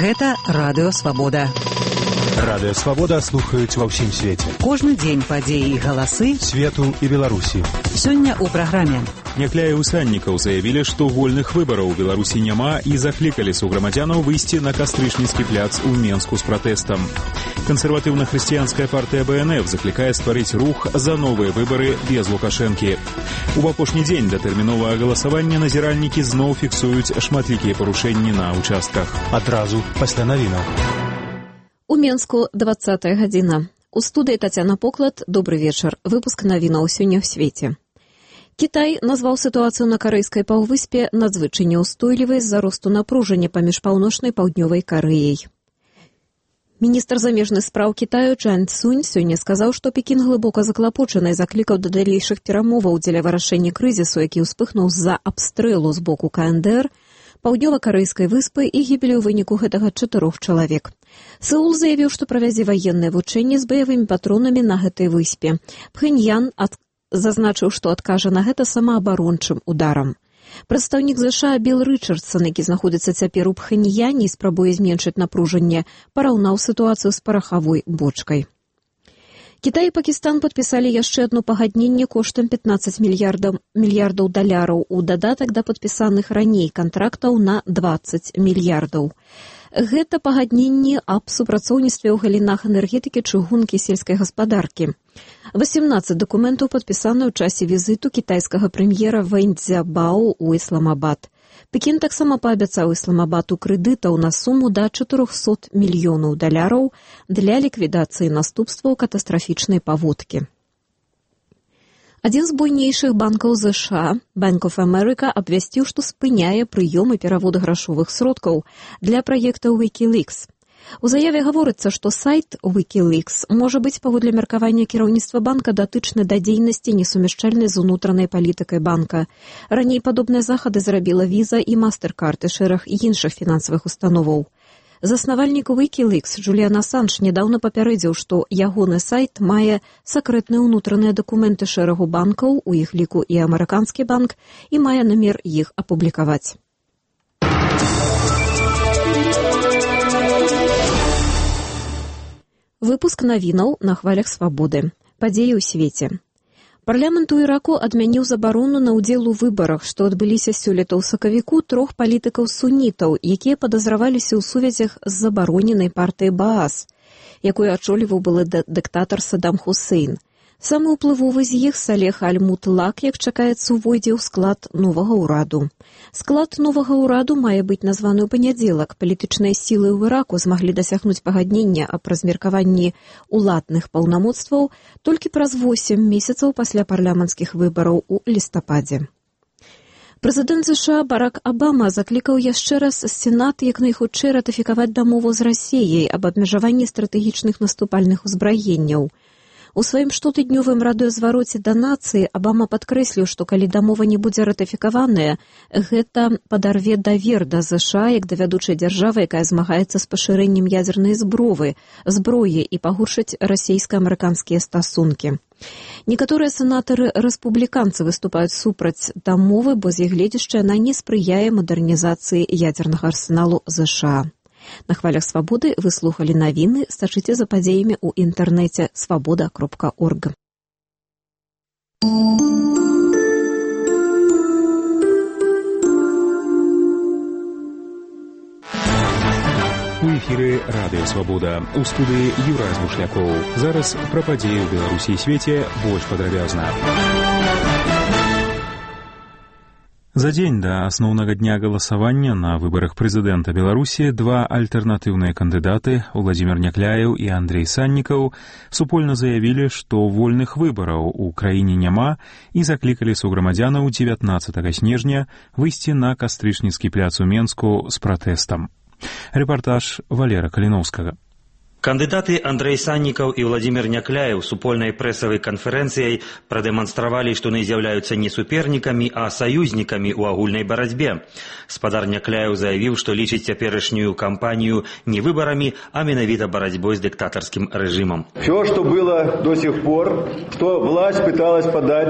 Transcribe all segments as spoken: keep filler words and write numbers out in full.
Гэта Радыё Свабода. Радыё Свабода слухаюць ва ўсім свеце. Кожны дзень падзеі і галасы свету і Беларусі. Сёння ў праграме. Някляеў Саннікаў заявілі, што вольных выбараў у Беларусі няма і заклікалі суграмадзянаў выйсці на кастрычніцкі пляц у Менску з пратэстам. Кансерватыўна-хрысціянская партыя бэ эн эф заклікае стварыць рух за новыя выбары без Лукашэнкі. У апошні дзень да тэрміновага галасавання назіральнікі зноў фіксуюць шматлікія парушэнні на ўчастках. Адразу пасля навінаў. У Менску двадцатая гадзіна. У студыі Тацяна Поклад. Добры вечар. Выпуск навінаў сёння ў свеце. Кітай назваў сітуацыю на карэйскай паўвыспе надзвычай няўстойлівай з-за росту напружання паміж паўночнай і паўднёвай Карэяй. Міністр замежных спраў Кітаю Чан Цунь сёння сказаў, што Пекін глыбока заклапочаны і заклікаў да далейшых перамоваў дзеля вырашэння крызісу, які ўспыхнуў з-за абстрэлу з боку ка эн дэ эр, паўднёва-карэйскай выспы і гібелі ў выніку гэтага чатырох чалавек. Сеул заявіў, што правядзе ваенныя вучэнні з баявымі патронамі на гэтай выспе. Пхэньян ад... зазначыў, што адкажа на гэта самаабарончым ударам. Прадстаўнік ЗША Білл Рычардсон, які знаходзіцца цяпер у Пхэньяне і спрабуе зменшыць напружанне, параўнаў сітуацыю з парахавой бочкай. Кітай і Пакістан падпісалі яшчэ адно пагадненне коштам пятнаццаць мільярдаў, мільярдаў даляраў у дадатак да падпісаных раней кантрактаў на дваццаць мільярдаў. Гэта пагадненне аб супрацоўніцтве ў галінах энергетыкі, чыгункі, сельскай гаспадаркі. васемнаццаць дакументаў падпісаны ў часе візіту кітайскага прэм'ера Вэнь Цзябао ў Ісламабад. Пекін таксама паабяцаў Ісламабаду крэдытаў на суму да чатырохсот мільёнаў даляраў для ліквідацыі наступстваў катастрафічнай паводкі. Адзін з буйнейшых банкаў ЗША, Bank of America, абвясціў, што спыняе прыём і перавод грашовых сродкаў для праекта WikiLeaks. У заяве гаворыцца, што сайт WikiLeaks можа быць паводле меркавання кіраўніцтва банка датычны да дзейнасці несумяшчальнай з унутранай палітыкай банка. Раней падобныя захады зрабіла Visa і MasterCard і шэраг іншых фінансавых установаў. Заснавальнік WikiLeaks Джуліан Асанж недаўна папярэдзіў, што ягоны сайт мае сакрэтныя ўнутраныя дакументы шэрагу банкаў, у іх ліку і амерыканскі банк, і мае намер іх апублікаваць. Выпуск навінаў на хвалях свабоды. Падзеі ў свеце. Парламент у Іраку адмяніў забарону на ўдзел у выбарах, што адбыліся сёлета ў сакавіку трох палітыкаў-сунітаў, якія падазраваліся ў сувязях з забароненай партыяй Баас, якую ачоліваў былы дыктатар Саддам Хусейн. Самы ўплывовы з іх, Салех Аль-Мутлак, як чакаецца, увойдзе ў склад новага ўраду. Склад новага ўраду мае быць названы ў панядзелак. Палітычныя сілы ў Іраку змаглі дасягнуць пагаднення аб размеркаванні уладных паўнамоцтваў толькі праз восем месяцаў пасля парламенцкіх выбараў у лістападзе. Прэзідэнт ЗША Барак Абама заклікаў яшчэ раз Сенат як найхутчэй ратыфікаваць дамову з Расіяй аб абмежаванні стратэгічных наступальных узбраенняў. У сваім штотыднёвым радыёзвароце да нацыі Абама падкрэсліў, што калі дамова не будзе ратыфікаваная, гэта падарве давер да ЗША як да вядучай дзяржавы, якая змагаецца з пашырэннем ядзернай збровы, зброі і пагоршыць расійска-амерыканскія стасункі. Некаторыя сенатары-рэспубліканцы выступаюць супраць дамовы, бо з іх гледзяча яна не спрыяе мадэрнізацыі ядзернага арсеналу ЗША. На хвалях свабоды вы слухалі навіны, стачыце за падзеямі ў інтэрнэце свабода кропка орг. У эфіры Радыё Свабода. У студыі Юрай Звушлякоў. Зараз пра падзеі ў Беларусі і свеце больш падрабязна. За дзень да асноўнага дня галасавання на выбарах прэзідэнта Беларусі два альтэрнатыўныя кандыдаты, Уладзімір Някляеў і Андрэй Саннікаў, супольна заявілі, што вольных выбараў у краіне няма і заклікалі суграмадзянаў дзевятнаццатага снежня выйсці на кастрычніцкі пляц у Менску з пратэстам. Рэпартаж Валера Каліноўскага. Кандыдаты Андрэй Саннікаў і Уладзімір Някляеў супольнай прэсавай канферэнцыяй прадэманстравалі, што яны з'яўляюцца не супернікамі, а саюзнікамі ў агульнай барацьбе. Спадар Някляеў заявіў, што лічыць цяперашнюю кампанію не выбарамі, а менавіта барацьбой з дыктатарскім рэжымам. Все, что было до сих пор, что власть пыталась подать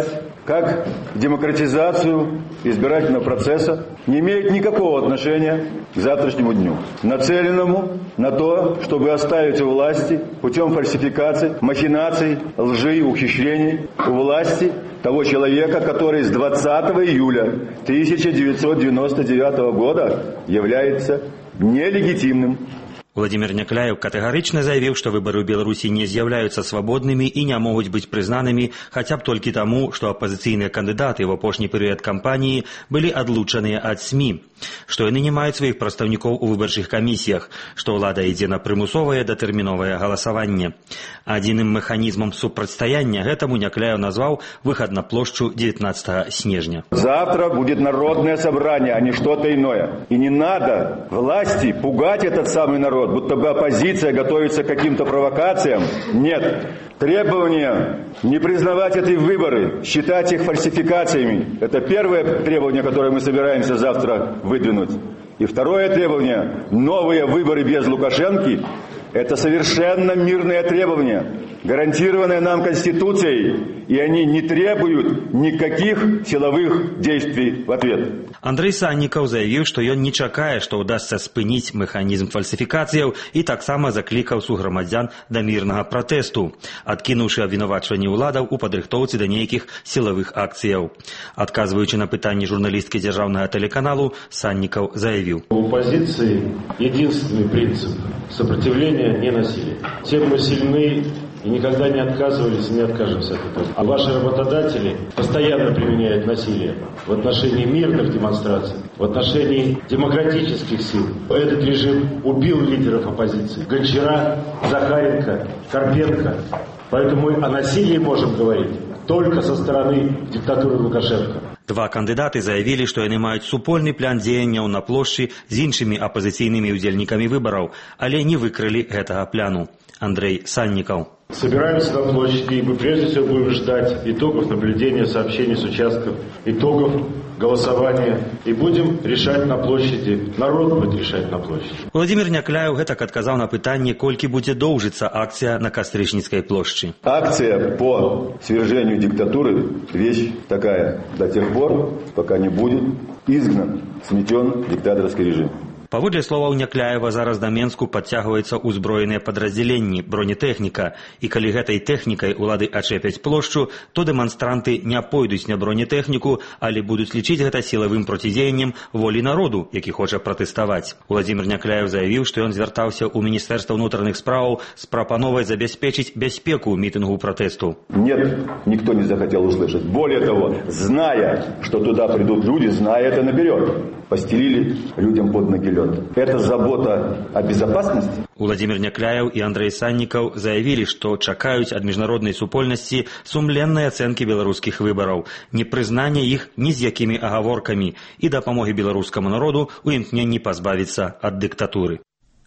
как демократизацию избирательного процесса, не имеют никакого отношения к завтрашнему дню, нацеленному на то, чтобы оставить у власти путем фальсификаций, махинаций, лжи и ухищрений у власти того человека, который с двадцатого июля тысяча девятьсот девяносто девятого года является нелегитимным. Владимир Някляев катэгарычна заявіў, што выбары ў Беларусі не з'яўляюцца свабоднымі і не могуць быць прызнанымі хаця б толькі таму, што апазіцыйныя кандыдаты ў апошні перыяд кампаніі былі адлучаныя ад СМІ, што яны не маюць сваіх прадстаўнікоў у выбарчых камісіях, што ўлада ідзе на прымусовае датэрміновае галасаванне. Адзіным механізмам супрацьстаяння гэтаму Някляев назваў выхад на плошчу девятнадцатого снежня. Завтра будет народное собрание, а не что-то иное. И не надо власти пугать этот самый народ, будто бы оппозиция готовится к каким-то провокациям. Нет. Требование не признавать эти выборы, считать их фальсификациями. Это первое требование, которое мы собираемся завтра выдвинуть. И второе требование – новые выборы без Лукашенки. Это совершенно мирное требование, гарантированное нам Конституцией, и они не требуют никаких силовых действий в ответ. Андрей Саннікаў заявіў, што ён не чакае, што ўдасца спыніць механізм фальсифікацыяў і таксама заклікаў суграмадзян да мірнага пратэсту, адкінуўшы абвінавачванні ўладаў у падрыхтоўцы да нейкіх сілавых акцыяў. Адказваючы на пытанні журналісткі дзяржаўнага тэлеканалу, Саннікаў заявіў: У оппозиции единственный принцип – сопротивление, не насилие. Тем мы сильны и никогда не отказывались и не откажемся от этого. А ваши работодатели постоянно применяют насилие в отношении мирных демонстраций, в отношении демократических сил. Этот режим убил лидеров оппозиции. Гончара, Захаренко, Карпенко. Поэтому мы о насилии можем говорить только со стороны диктатуры Лукашенко. Два кандыдаты заявілі, што яны маюць супольны план дзеянняў на плошчы з іншымі апазіцыйнымі ўдзельнікамі выбараў, але не выкрылі гэтага пляну. Андрей Саннікаў. Собираемся на площади, и мы прежде всего будем ждать итогов наблюдения, сообщений с участков, итогов голосования, и будем решать на площади. Народ будет решать на площади. Владимир Някляев гэтак адказаў на пытанне, колькі будзе доўжыцца акцыя на Кастрычніцкай плошчы. Акция по свержению диктатуры – вещь такая. До тех пор, пока не будет изгнан, сметен диктаторский режим. Паводле словаў Някляева, зараз да Менску падцягваюцца ўзброеныя падраздзяленні, бронетэхніка, і калі гэтай тэхнікай улады ачэпяць плошчу, то дэманстранты не пойдуць на бронетэхніку, але будуць лічыць гэта сілавым процідзеяннем волі народу, які хоча пратэставаць. Владимир Някляев заявіў, што ён звяртаўся ў Міністэрства ўнутраных спраў з прапановай забяспечыць бяспеку мітынгу пратэсту. Нет, никто не захотел услышать. Более того, зная, что туда придут люди, зная это наперед, постелили людям под ноги лед. Это забота о безопасности. Владимир Някляев и Андрей Саннікаў заявили, что чакаюць ад міжнароднай супольнасці сумленнай ацэнкі беларускіх выбараў, непрызнання іх ні з якімі агаворкамі і дапамогі беларускаму народу у імкненні пазбавіцца ад дыктатуры.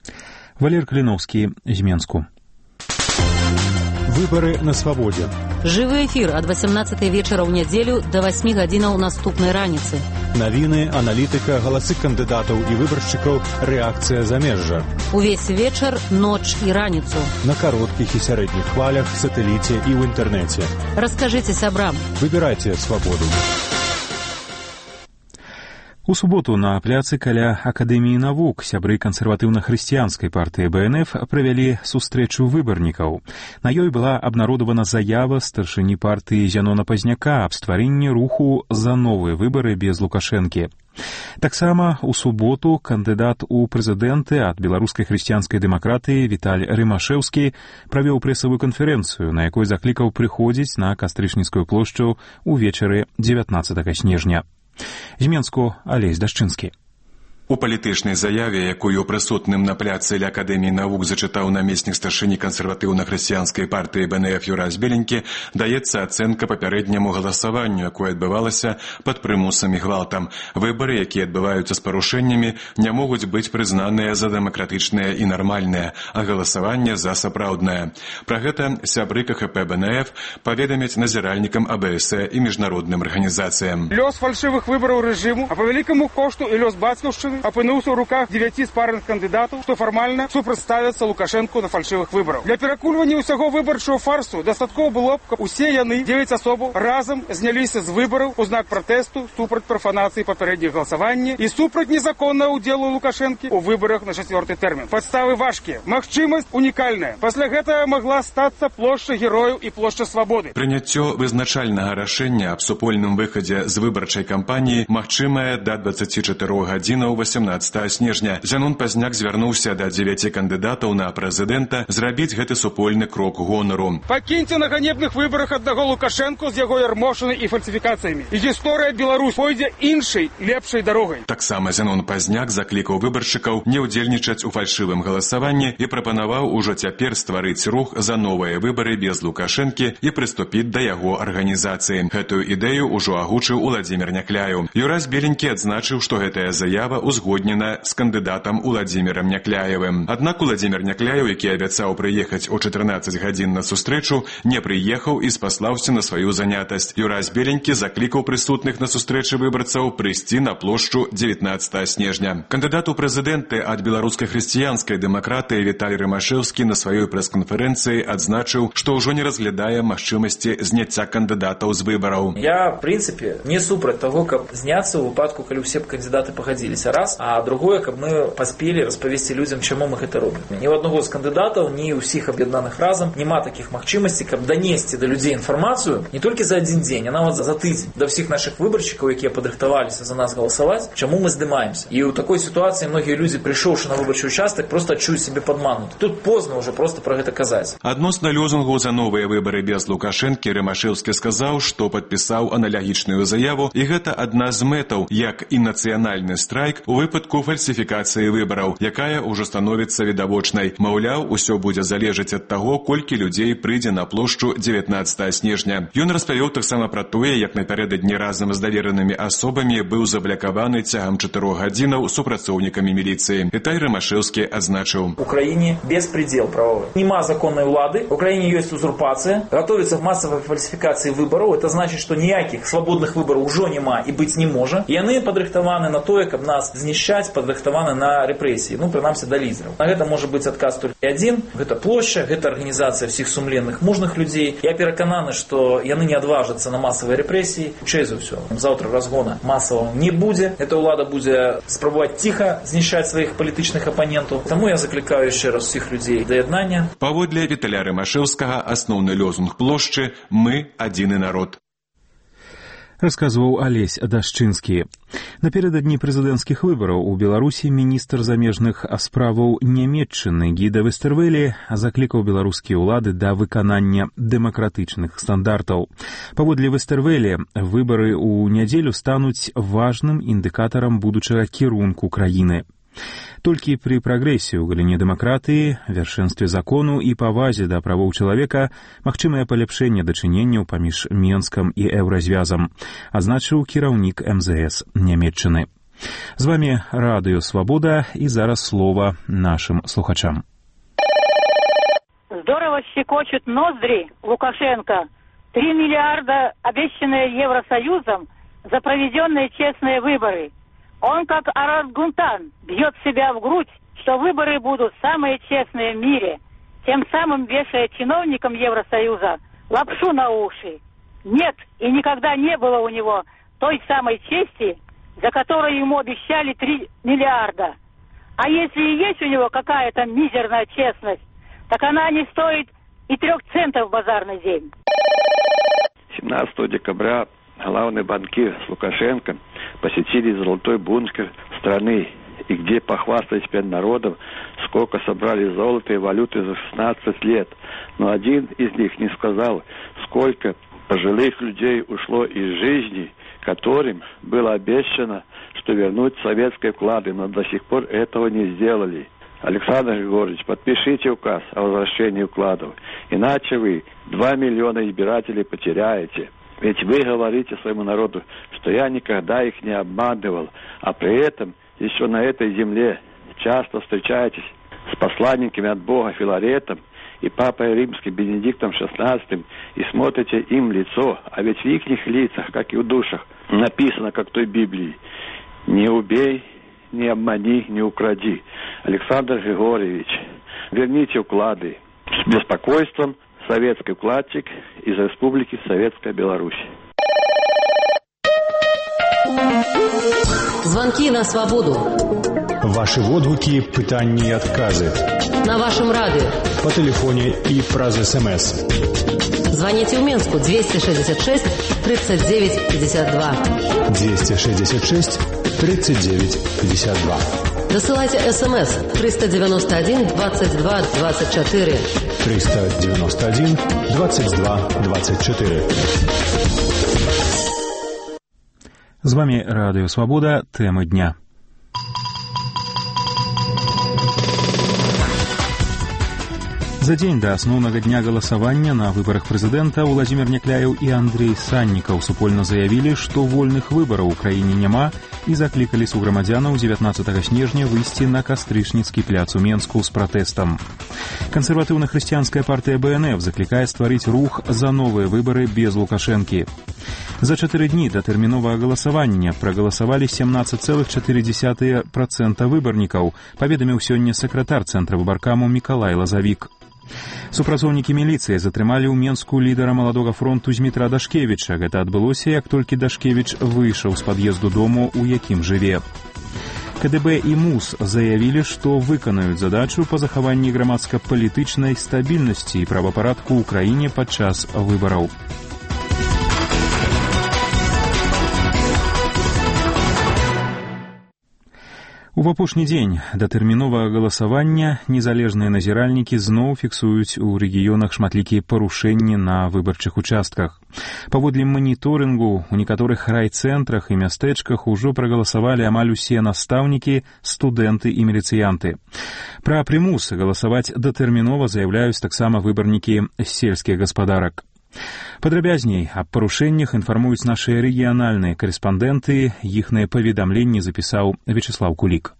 Валер Клиновский из Менску. Выборы на свободе. Жывы эфір ад восемнадцатай вечара ў нядзелю да восьмі гадзінаў наступнай раніцы. Навіны, аналітыка, галасы кандыдатаў і выбаршчыкаў, рэакцыя замежжа. Увесь вечар, ноч і раніцу. На кароткіх і сярэдніх хвалях, сатэліце і ў інтэрнэце. Раскажыце сябрам. Выбірайце свабоду. У суботу на пляцы каля Акадэміі навук сябры кансерватыўна-хрысціянскай партыі Бэ Эн Эф правялі сустрэчу выбарнікаў. На ёй была абнародавана заява старшыні партыі Зянона Пазняка аб стварэнні руху за новыя выбары без Лукашэнкі. Таксама у суботу кандыдат у прэзідэнты ад беларускай хрысціянскай дэмакратыі Віталь Рымашэўскі правёў прэсавую канферэнцыю, на якой заклікаў прыходзіць на Кастрычніцкую плошчу ўвечары дзевятнаццатага снежня. З Менску Алесь Дашчынскі. У палітычнай заяве, якую прысутным на пляцы ля Акадэміі навук зачытаў намеснік старшыні кансерватыўна-хрысціянскай партыі Бэ Эн Эф Юрась Беленькі, даецца ацэнка папярэдняму галасаванню, якое адбывалася пад прымусам і гвалтам. Выбары, якія адбываюцца з парушэннямі, не могуць быць прызнаныя за дэмакратычныя і нармальныя, а галасаванне за сапраўднае. Пра гэта сябры Ка Ха Пэ Бэ Эн Эф паведамяць назіральнікам А Бэ Эс Э і міжнародным арганізацыям. Лёс фальшывых выбараў рэжыму, а па вялікаму кошту і лёс бацькаўшчыны апынуўся ў руках дзевяці спарных кандыдатаў, што фармальна супрацьставяцца Лукашэнку на фальшывых выбарах. Для перакульвання ўсяго выбарчого фарсу дастаткова было б, каб усе яны, дзевяць асобаў, разам зняліся з выбараў у знак пратэсту супраць прафанацыі папярэдніх галасавання і супраць незаконнага ўдзелу Лукашэнкі ў выбарах на чацвёрты тэрмін. Падставы важкія, магчымасць унікальная. Пасля гэтага магла стацца плошча герояў і плошча свабоды. Прыняццё вызначальнага рашэння аб супольным выхадзе з выбарчай кампаніі магчымае да дваццаці чатырох гадзінаў васямнаццатага снежня. Зянон Пазняк звярнуўся да дзевяці кандыдатаў на прэзідэнта зрабіць гэты супольны крок гонару. Пакіньце на ганебных выбарах аднаго Лукашэнку з яго ярмошынай і фальсіфікацыямі. І гісторыя Беларусь пойдзе іншай, лепшай дарогай. Таксама Зянон Пазняк заклікаў выбаршчыкаў не ўдзельнічаць у фальшывым галасаванні і прапанаваў ужо цяпер стварыць рух за новыя выбары без Лукашэнкі і прыступіць да яго арганізацыі. Гэтую ідэю ўжо агучыў Уладзімір Някляеў. Юрась Беленькі адзначыў, што гэтая заява узгоднена з кандыдатам Уладзімірам Някляевым. Аднак Уладзімір Някляеў, які абяцаў прыехаць о чатырнаццаць гадзін на сустрэчу, не прыехаў і спаслаўся на сваю занятасць. Юрась Беленькі заклікаў прысутных на сустрэчы выбарцаў прыйсці на плошчу дзевятнаццатага снежня. Кандыдат у прэзідэнты ад беларускай хрысціянскай дэмакратыі Віталій Рымашэўскі на сваёй прэс-канферэнцыі адзначыў, што ўжо не разглядае магчымасці зняцця кандыдатаў з выбараў. Я, в прынцыпе, не супраць таго, каб зняцца ў выпадку, калі ўсе кандыдаты пагадзіліся. Раз, а другое, каб мы паспелі распавесці людзям, чаму мы гэта робім. Ні ў аднаго з кандыдатаў, ні ўсіх аб'яднаных разам няма такіх магчымасцей, каб данесці да людзей інфармацыю не толькі за адзін дзень, а нават за тыдзень да ўсіх нашых выбаршчыкаў, якія падрыхтаваліся за нас галасаваць, чаму мы здымаемся. І ў такой сітуацыі многія людзі, прыйшоўшы на выбарчы участак, проста адчуюць сябе падмануты. Тут позна ўжо проста пра гэта казаць. Адносна лозунгу за новыя выбары без Лукашэнкі Рымашэўскі сказаў, што падпісаў аналагічную заяву, і гэта адна з мэтаў, як і нацыянальны страйк у выпадку фальсіфікацыі выбараў, якая ўжо становіцца відавочнай. Маўляў, усё будзе залежаць ад таго, колькі людзей прыйдзе на плошчу дзевятнаццатага снежня. Ён распавёў таксама пра тое, як напярэдадні разам з даверанымі асобамі быў заблякаваны цягам чатырох гадзінаў супрацоўнікамі міліцыі. Віталій Рымашэўскі адзначыў: У краіне беспредел правовой. Нема законной улады, у краіне ёсць узурпацыя, готовится массовая фальсификация выборов. Это значит, что ніякіх свободных выборов уже нема и быть не можа. И яны падрыхтаваны на тое, каб нас знішчаць, падрыхтаваны на рэпрэсіі. Ну, прынамсі, да лідераў. На гэта можа быць адказ толькі адзін. Гэта плошча, гэта арганізацыя всіх сумленных мужных людзей. Я перакананы, што яны не адважацца на масавыя рэпрэсіі. Хутчэй за ўсё. Заўтра разгона масавага не будзе. Эта ўлада будзе спрабаваць ціха знішчаць сваіх палітычных апанентаў. Таму я заклікаю яшчэ раз усіх людзей да яднання. Паводле Віталя Рымашэўскага асноўны лозунг плошчы «Мы адзіны народ». Расказваў Алесь Дашчынскі. Напярэдадні прэзідэнцкіх выбараў у Беларусі міністр замежных справаў Нямецчыны Гіда Вестэрвэлі заклікаў беларускія ўлады да выканання дэмакратычных стандартаў. Паводле Вестэрвэлі, выбары ў нядзелю стануць важным індыкатарам будучага кірунку краіны. Толькі пры прагрэсе ў галіне дэмакратыі, вяршэнстве закону і павазе да правоў чалавека магчымае паляпшэнне дачыненняў паміж Менскам і Еўразвязам, адзначыў кіраўнік эм зэ эс Нямецчыны. З вамі Радыё Свабода, і зараз слова нашым слухачам. Здорово щекочут ноздри Лукашенко. Три миллиарда, обещанные Евросоюзом за проведенные честные выборы. Он, как орангутан, бьет себя в грудь, что выборы будут самые честные в мире, тем самым вешая чиновникам Евросоюза лапшу на уши. Нет и никогда не было у него той самой чести, за которую ему обещали три миллиарда. А если и есть у него какая-то мизерная честность, так она не стоит и трех центов в базарный день. семнадцатого декабря главный банкир с Лукашенко посетили золотой бункер страны, и где похвастались перед народом, сколько собрали золота и валюты за шестнадцать лет. Но один из них не сказал, сколько пожилых людей ушло из жизни, которым было обещано, что вернуть советские вклады, но до сих пор этого не сделали. Александр Григорьевич, подпишите указ о возвращении вкладов, иначе вы два миллиона избирателей потеряете. Ведь вы говорите своему народу, что я никогда их не обманывал, а при этом еще на этой земле часто встречаетесь с посланниками от Бога Филаретом и Папой Римским Бенедиктом шестнадцатым и смотрите им в лицо, а ведь в их лицах, как и в душах, написано, как в той Библии: «Не убей, не обмани, не укради. Александр Григорьевич, верните вклады. С беспокойством, советский вкладчик из Республики Советская Беларусь. Звонки на свободу. Ваши водгуки, пытанні і адказы. На вашем радио. По телефоне и праз СМС. Звоните в Минску двести шестьдесят шесть тридцать девять пятьдесят два. двести шестьдесят шесть тридцать девять пятьдесят два. Досылайте СМС триста девяносто один двадцать два двадцать четыре. триста девяносто один двадцать два двадцать четыре. З вами Радіо Свобода. Теми дня. За дзень да асноўнага дня галасавання на выбарах прэзідэнта Уладзімір Някляеў і Андрэй Саннікаў супольна заявілі, што вольных выбараў у краіне няма і заклікалі суграмадзянаў дзевятнаццатага снежня выйсці на кастрычніцкі пляц у Менску з пратэстам. Кансерватыўна-хрысціянская партыя БНФ заклікае стварыць рух за новыя выбары без Лукашэнкі. За чатыры дні да тэрміновага галасавання прагаласавалі семнаццаць цэлых чатыры дзесятых працэнта выбарнікаў, паведаміў сёння сакратар цэнтра выбаркаму Мікалай Лазавік. Супрацоўнікі міліцыі затрымалі ў Менску лідара маладога фронту Змітра Дашкевіча. Гэта адбылося, як толькі Дашкевіч выйшаў з пад'езду дому, у якім жыве. КДБ і МУС заявілі, што выканаюць задачу па захаванні грамадска-палітычнай стабільнасці і правапарадку ў краіне падчас выбараў. У апошні дзень да тэрміновага галасавання незалежныя назіральнікі зноў фіксуюць у рэгіёнах шматлікія парушэнні на выбарчых участках. Паводле маніторынгу у некаторых райцэнтрах і мястэчках ужо прагаласавалі амаль усе настаўнікі, студэнты і міліцыянты. Пра прымус галасаваць датэрмінова заяўляюць таксама выбарнікі сельскіх гаспадарак. Падрабязней аб парушэннях інфармуюць нашыя рэгіянальныя карэспандэнты. Іхныя паведамленні запісаў Вячеслав Кулік.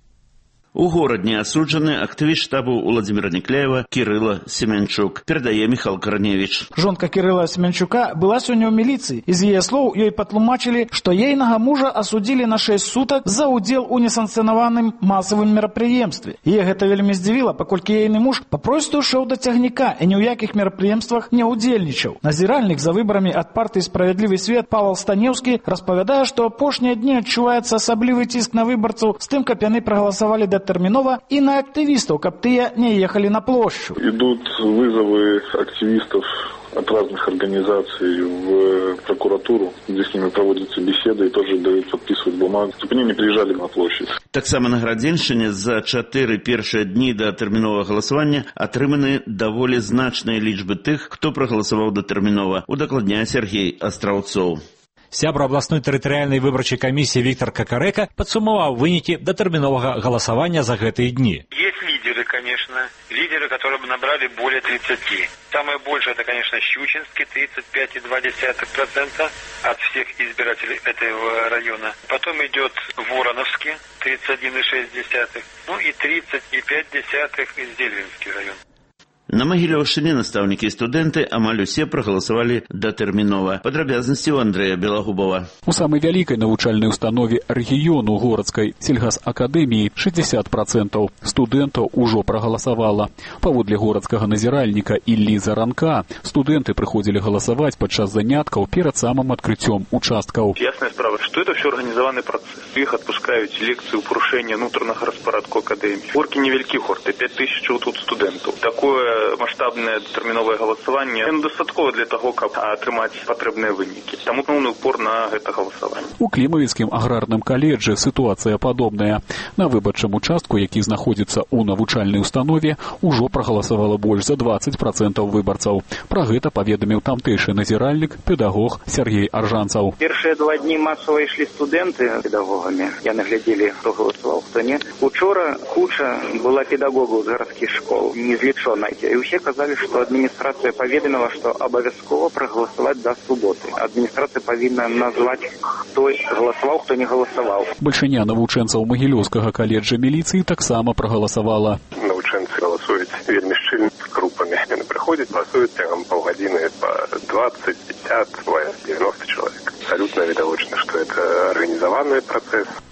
У горадні асуджаны актывіст штабу Уладзіміра Някляева Кірыла Семянчук, перадае Міхал Караневіч. Жонка Кірыла Семянчука была сёння ў міліцыі. З яе слоў ёй патлумачылі, што ейнага мужа асудзілі на шэсць сутак за ўдзел у несанкцыянаваным масавым мерапрыемстве. Яе гэта вельмі здзівіла, паколькі ейны муж папросту ішоў да цягніка і ні ў якіх мерапрыемствах не ўдзельнічаў. Назіральнік за выбарамі ад партыі «Справядлівы свет» Павел Станеўскі распавядае, што апошнія дні адчуваецца асаблівы ціск на выбарцаў з тым, каб яны прагаласавалі да терминова и на активистов, каб те не ехали на площадь. Идут вызовы активистов от разных организаций в прокуратуру, где с ними проводятся беседы и тоже дают подписывать бумаги, чтобы они не приезжали на площадь. Таксама на Градзеншчыне за чатыры першыя дні да тэрміновага галасавання атрыманы даволі значныя лічбы тых, хто прагаласаваў датэрмінова, удакладняе Сергей Астраўцоў. Сябра областной тэрытарыяльнай выбарчай комиссии Виктор Кокорека подсуммовал вынікі датэрміновага голосования за гэтые дни. Есть лидеры, конечно, лидеры, которые набрали более тридцати. Самое большее, это, конечно, Щучинский, тридцать пять и два десятых процента от всех избирателей этого района. Потом идет Вороновский, тридцать один и шесть десятых, ну и тридцать и пять десятых из Дельвинский район. На Магілёўшчыне настаўнікі і студэнты амаль усе прагаласавалі датэрмінова. Падрабязнасці ў Андрэя Белагубова. У самай вялікай навучальнай установе рэгіёну городскай сельгасакадэміі шэсцьдзесят процентаў студэнтаў ужо прагаласавала. Паводле горадскага назіральніка Іллі Заранка, студэнты прыходзілі галасаваць падчас заняткаў перад самым адкрыццём участкаў. Ясная справа, што это ўсё арганізаваны працэс. Іх адпускаюць лекцыі ў парушэння ўнутранага распарадку акадэміі. Горкі невялікі гурт, пять тысяч тут студэнтаў. Такое масштабное датэрміновае галасаванне недастаткова для того, каб атрымаць патрэбныя вынікі. Таму поўны упор на гэта галасаванне. У Клімавіцкім аграрным каледжы сітуацыя падобная. На выбарчым участку, які знаходзіцца ў навучальнай установе, ужо прагаласавала больш за двадцать процентаў выбарцаў. Пра гэта паведаміў тамтэйшы назіральнік, педагог Сергей Аржанцаў. Першыя два дні масава ішлі студэнты педагогамі. Яны глядзелі, хто галасаваў, хто не. Учора куча была педагогаў з гарадскіх школ, незлічонай. И все казали, что администрация поведомила, что обовязково проголосовать до субботы. Администрация повинна назвать, кто голосовал, кто не голосовал. Большиня навучэнцаў Магілёўскага каледжа міліцыі таксама прагаласавала. Навучэнцы галасуюць вельмі шчыльна групамі. Яны прыходзяць, галасуюць цягам паўгадзіны па двадцать, пятьдесят, девяносто человек. Абсолютно відавочна, что это организованный процесс.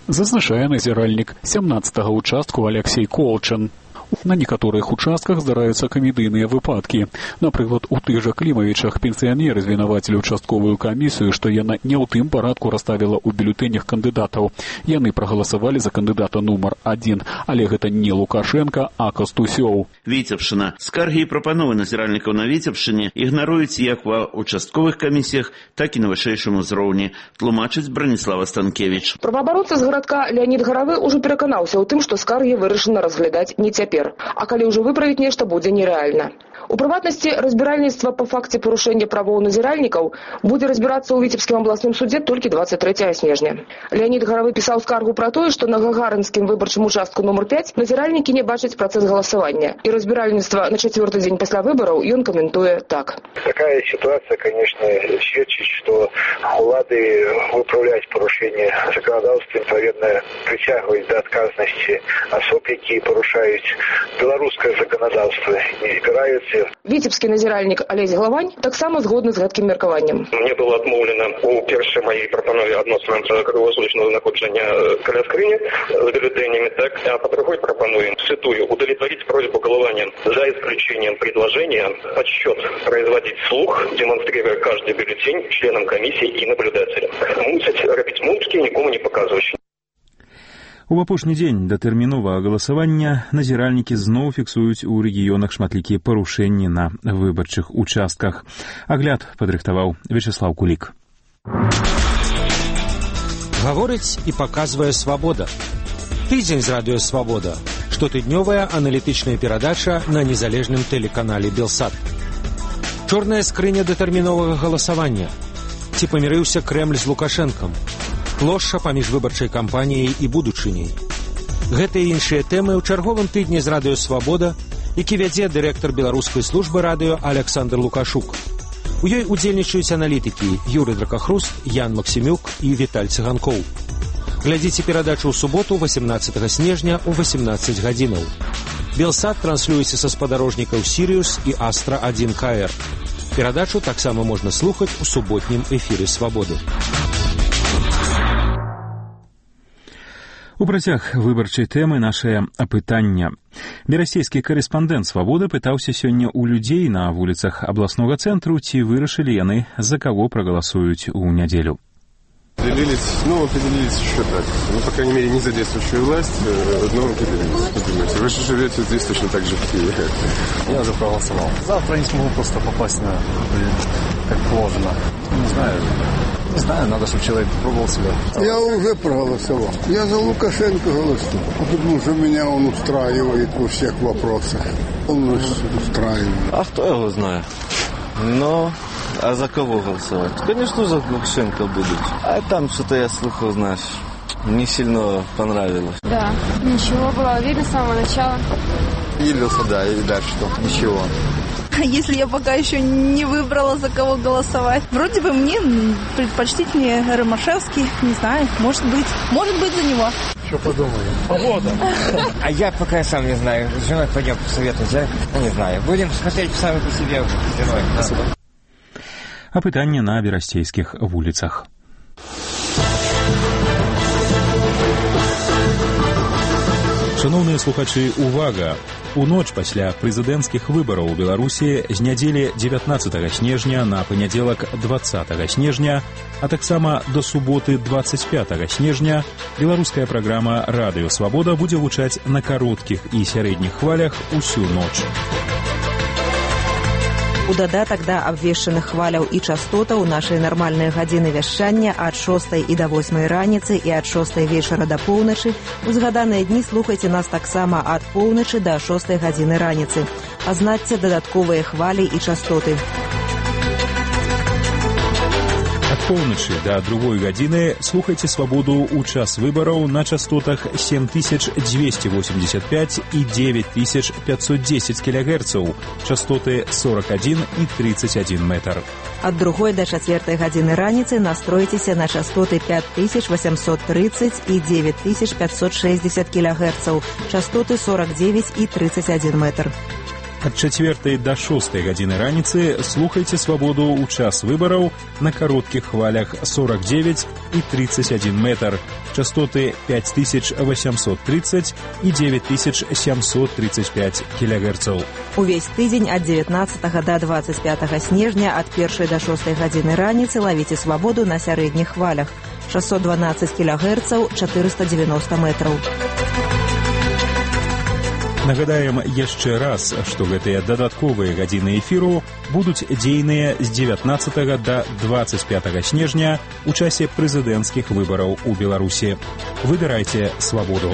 Зазначае назіральнік сямнаццатага участку Алексей Колчан. На некаторых участках здараюцца камедыйныя выпадкі. Напрыклад, у тых жа Клімавічах пенсіянеры звінавацілі ўчастковую камісію, што яна не ў тым парадку расставіла ў бюлетэнях кандыдатаў. Яны прагаласавалі за кандыдата нумар адзін, але гэта не Лукашенко, а Кастусёў. Віцебшчына. Скаргі і прапановы назіральнікаў на Віцебшчыне ігнаруюць як ва участковых камісіях, так і на вышэйшым узроўні, тлумачыць Браніслава Станкевіч. Праваабаронца з гарадка Леонід Гаравы ўжо пераканаўся ў тым, што скаргі вырашана разглядаць не цяпер. А калі ўжо выправіць нешта будзе нерэальна. У прыватнасці, разбіральніцтва па факце парушэння правоў назіральнікаў будзе разбірацца ў Віцебскім абласным судзе толькі двадцать третьего снежня. Леонід Гаравы пісаў скаргу пра тое, што на Гагарынскім выбарчым участку номер пять назіральнікі не бачаць працэс галасавання. І разбіральніцтва на чацвёрты дзень пасля выбараў ён каментуе так. Такая ситуация, конечно, сведчит, что улады выправлять порушение законодательства, наверное, притягивать до отказности особ, которые порушают белорусское законодательство, не избираются. Віцебскі назіральнік Алесь Главань таксама згодны з гэткім меркаваннем. Мне было адмоўлена у першай маёй прапанове адносно кругласутачнага знаходжання каля скрыні з бюллетэнями, так, а по другой пропонуем, цитую, удовлетворить просьбу голования за исключением предложения подсчет производить вслух, демонстрируя каждый бюллетень членам комиссии и наблюдателям. Мусить робить мушки, никому не показывающий. У апошні дзень датэрміновага галасавання назіральнікі зноў фіксуюць у рэгіёнах шматлікія парушэнні на выбарчых участках. Агляд падрыхтаваў Вячеслав Кулік. Гаворыць і паказвае свабода. Тыдзень з радыё «Свабода». Штотыднёвая аналітычная перадача на незалежным тэлеканале «Белсат». Чорная скрыня датэрміновага галасавання. Ці памірыўся Крэмль з Лукашэнкам? Плошча паміж выбарчай кампаніяй і будучыняй. Гэтыя і іншыя тэмы ў чарговым тыдні з радыё «Свабода», які вядзе дырэктар беларускай службы радыё Александр Лукашук. У ёй удзельнічаюць аналітыкі Юрый Дракахруст, Ян Максімюк і Віталь Цыганкоў. Глядзіце перадачу ў суботу восемнадцатага снежня ў восемнадцаць гадзінаў. Белсат транслюецца са спадарожнікаў «Сіриус» і «Астра один ка эр». Перадачу таксама можна слухаць у суботнім эфіры «Свабоды». У працяг выбарчай тэмы нашае апытання. Берасцейскі карэспандэнт «Свабоды» пытаўся сёння ў людзей на вуліцах абласнога цэнтру, ці вырашылі яны, за каго прагаласуюць у нядзелю. Определились, ну, определились еще так. Ну, по крайней мере, не за действующую власть, но определились. Как думаете, вы же живете здесь точно так же, как и я. Я уже проголосовал. Завтра не смогу просто попасть на, как положено. Не знаю. Не знаю, надо, чтобы человек пробовал себя. Я уже проголосовал. Я за Лукашенко голосую. Потому что меня он устраивает во всех вопросах. Он нас устраивает. А кто его знает? Но... А за кого голосовать? Конечно, за Лукашенко будут. А там что-то я слухал, знаешь, не сильно понравилось. Да, ничего, было видно с самого начала. Виделся, да, и дальше что, ничего. Если я пока еще не выбрала, за кого голосовать. Вроде бы мне предпочтительнее Ромашевский, не знаю, может быть. Может быть, за него. Что подумали? Погода. А я пока сам не знаю. С женой пойдем посоветовать, да? Не знаю. Будем смотреть сами по себе с женой. Да. Апытанне на берасцейскіх вуліцах. Шановныя слухачы, увага! У ноч пасля прэзідэнцкіх выбараў у Беларусі з нядзелі дзевятнаццатага снежня на панядзелак дваццатага снежня, а таксама до суботы дваццаць пятага снежня беларуская праграма «Радыё Свабода» будзе гучаць на кароткіх і сярэдніх хвалях усю ноч. У дадатак да абвешчаных хваляў і частотаў нашай нармальнай гадзіны вяшчання ад шостай і да восьмай раніцы і ад шостай вечара да поўначы. У згаданыя дні слухайце нас таксама ад поўначы да шостай гадзіны раніцы. Азначце дадатковыя хвалі і частоты. Ад поўначы да другой гадзіны слухайце «Свабоду» ў час выбараў на частотах сем тысяч дзвесце восемьдесят пять і девять тысяч пятьсот десять кілогерцаў, частоты сорок один і тридцать один метр. Ад другой да чацвёртай гадзіны раніцы настройцеся на частоты пять тысяч восемьсот тридцать і девять тысяч пятьсот шестьдесят кілогерцаў, частоты сорок девять і тридцать один метр. Ад чацвёртай да шостай гадзіны раніцы слухайце «Свабоду» ў час выбараў на кароткіх хвалях сорок девять і тридцать один метр, частоты пять тысяч восемьсот тридцать і девять тысяч семьсот тридцать пять килогерцаў. Увесь тыдзень ад дзевятнаццатага да двадцать пятага снежня ад першай да шостай гадзіны раніцы лавіце «Свабоду» на сярэдніх хвалях шестьсот двенадцать килогерцаў, четыреста девяносто метраў. Нагадаем яшчэ раз, што гэтыя дадатковыя гадзіны эфіру будуць дзейныя з дзевятнаццатага да двадцать пятага снежня ў часе прэзідэнцкіх выбараў у Беларусі. Выбірайце «Свабоду».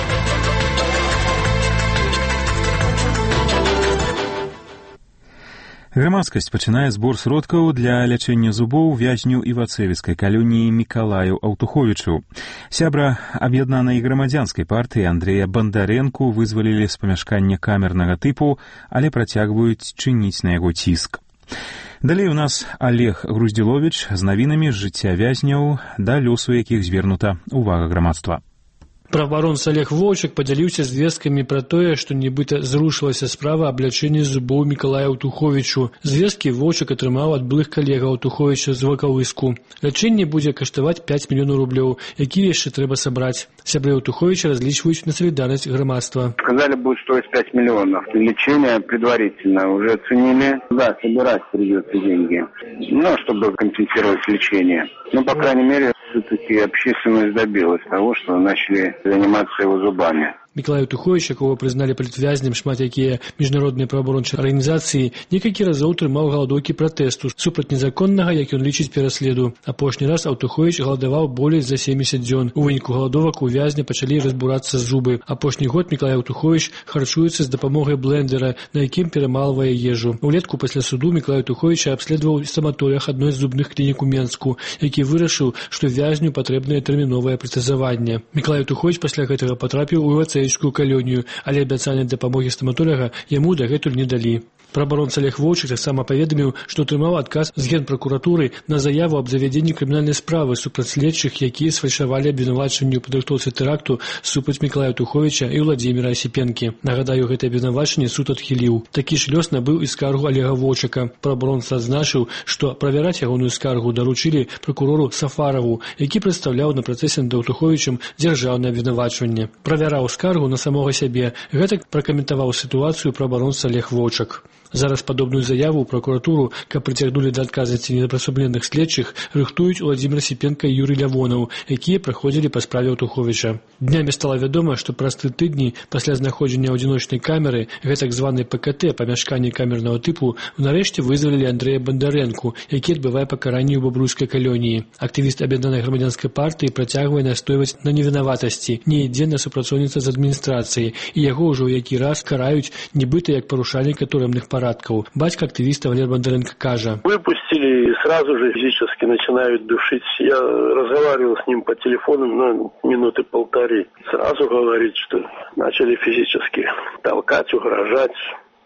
Грамадскасць пачынае збор сродкаў для лячэння зубоў вязню івацэвіцкай калоніі Мікалаю Аўтуховічу. Сябра аб'яднанай грамадзянскай партыі Андрэя Бандарэнку вызвалілі з памяшкання камернага тыпу, але працягваюць чыніць на яго ціск. Далей у нас Олег Груздзіловіч з навінамі з жыцця вязняў, да лёсу якіх звернута ўвага грамадства. Праваабаронца Олег Воўчык падзяліўся звесткамі пра тое, што нібыта зрушылася справа аб лячэнні зубоў Мікалаю Аўтуховічу. Звесткі Воўчык атрымаў ад былых калегаў Аўтуховіча з Вакавыску. Лячэнне будзе каштаваць пять мільёнаў рублёў, якія яшчэ трэба сабраць. Сябры Аўтуховіча разлічваюць на салідарнасць грамадства. Сказали, будет стоить пять миллионов. Лечение предварительно уже оценили. Да, собирать придется деньги. Ну, чтобы компенсировать лечение. Ну, по крайней мере, все-таки общественность добилась того, что начали заниматься его зубами. Мікалай Аўтуховіч, якого прызналі палітвязнем шмат якія міжнародныя праваабарончыя арганізацыі, некалькі разоў трымаў галадоўкі пратэсту супраць незаконнага, як ён лічыць, пераследу. Апошні раз Аўтуховіч галадаваў болей за семьдесят дзён. У выніку галадовак у вязня пачалі разбурацца зубы. Апошні год Мікалай Аўтуховіч харчуецца з дапамогай блендера, на якім перамалвае ежу. Улетку пасля суду Мікалай Аўтуховіча абследаваў стаматолог адной з зубных клінік у Менску, які вырашыў, што вязню патрэбнае тэрміновае пратэзаванне. Мікалай Аўтуховіч пасля гэтага патрапіў у івацэвіцкую калонію, але абяцанне дапамогі стаматолага яму дагэтуль не далі. Праваабаронца Олег Воўчык таксама паведаміў, што атрымаў адказ з генпракуратуры на заяву аб завядзенні крымінальнай справы супраць следчых, якія сфальшавалі абвінавачанні ў падрыхтоўцы тэракту супраць Мікалая Аўтуховіча і Владзіміра Асіпенкі. Нагадаю, гэтае абвінавачанне суд адхіліў. Такі ж лёс набыў і скаргу Олега Воўчыка. Праваабаронца адзначыў, што правяраць ягоную скаргу даручылі пракурору Сафараву, які прадстаўляў на працэсе над Аўтуховічам дзяржаўнае абвінавачванне. Правяраў скаргу на самога сябе. Гэтак пракаментаваў сітуацыю праваабаронца Олег Воўчык. Зараз падобную заяву ў пракуратуру, каб прыцягнулі да адказнасці непрасобленых следчых, рыхтуюць Владзімір Асіпенка і Юрый Лявонаў, якія праходзілі па справе Аўтуховіча. Днямі стала вядома, што праз тры тыдні пасля знаходжання адзіночнай камеры, гэтак званай Пэ Ка Тэ, памяшканні камернага тыпу, нарэшце вызвалілі Андрэя Бандарэнку, які адбывае пакаранне ў бабруйскай калоніі. Актывіст аб'яднанай грамадзянскай партыі працягвае настойваць на невінаватасці, не ідзе на супрацоўніцтва з адміністрацыяй, і яго ўжо ў які раз караюць, нібыта як парушальніка турэмных парадкаў. Батька активиста Валерий Бондаренко кажа. Выпустили и сразу же физически начинают душить. Я разговаривал с ним по телефону, ну, минуты полторы. Сразу говорит, что начали физически толкать, угрожать.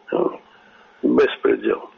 Беспредел.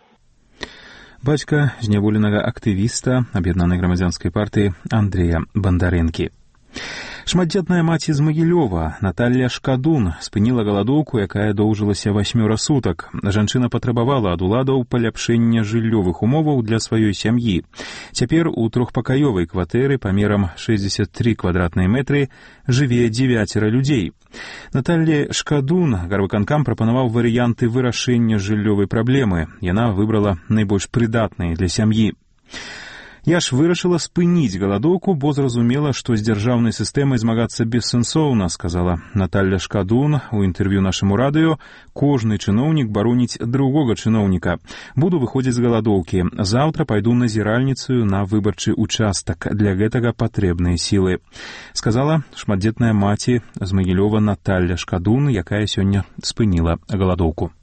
Бацька зняволенага актывіста аб'яднанай грамадзянскай партыі Андрэя Бандарэнкі. Шматдзетная маці з Магілёва Наталья Шкадун спыніла галадоўку, якая доўжылася васьмёра сутак. Жанчына патрабавала ад уладаў паляпшэння жыллёвых умоваў для сваёй сям'і. Цяпер у трохпакаёвай кватэры памерам шэсцьдзесят тры квадратныя метры жыве дзевяцера людзей. Наталья Шкадун гарвыканкам прапанаваў варыянты вырашэння жыллёвай праблемы. Яна выбрала найбольш прыдатныя для сям'і. Я ж вырашыла спыніць галадоўку, бо зразумела, што з дзяржаўнай сістэмай змагацца бессэнсоўна, сказала Наталья Шкадун у інтэрв'ю нашаму радыё. Кожны чыноўнік бароніць другога чыноўніка. Буду выходзіць з галадоўкі. Заўтра пайду назіральніцаю на выбарчы участак. Для гэтага патрэбныя сілы, сказала шматдзетная маці з Магілёва Наталья Шкадун, якая сёння спыніла галадоўку.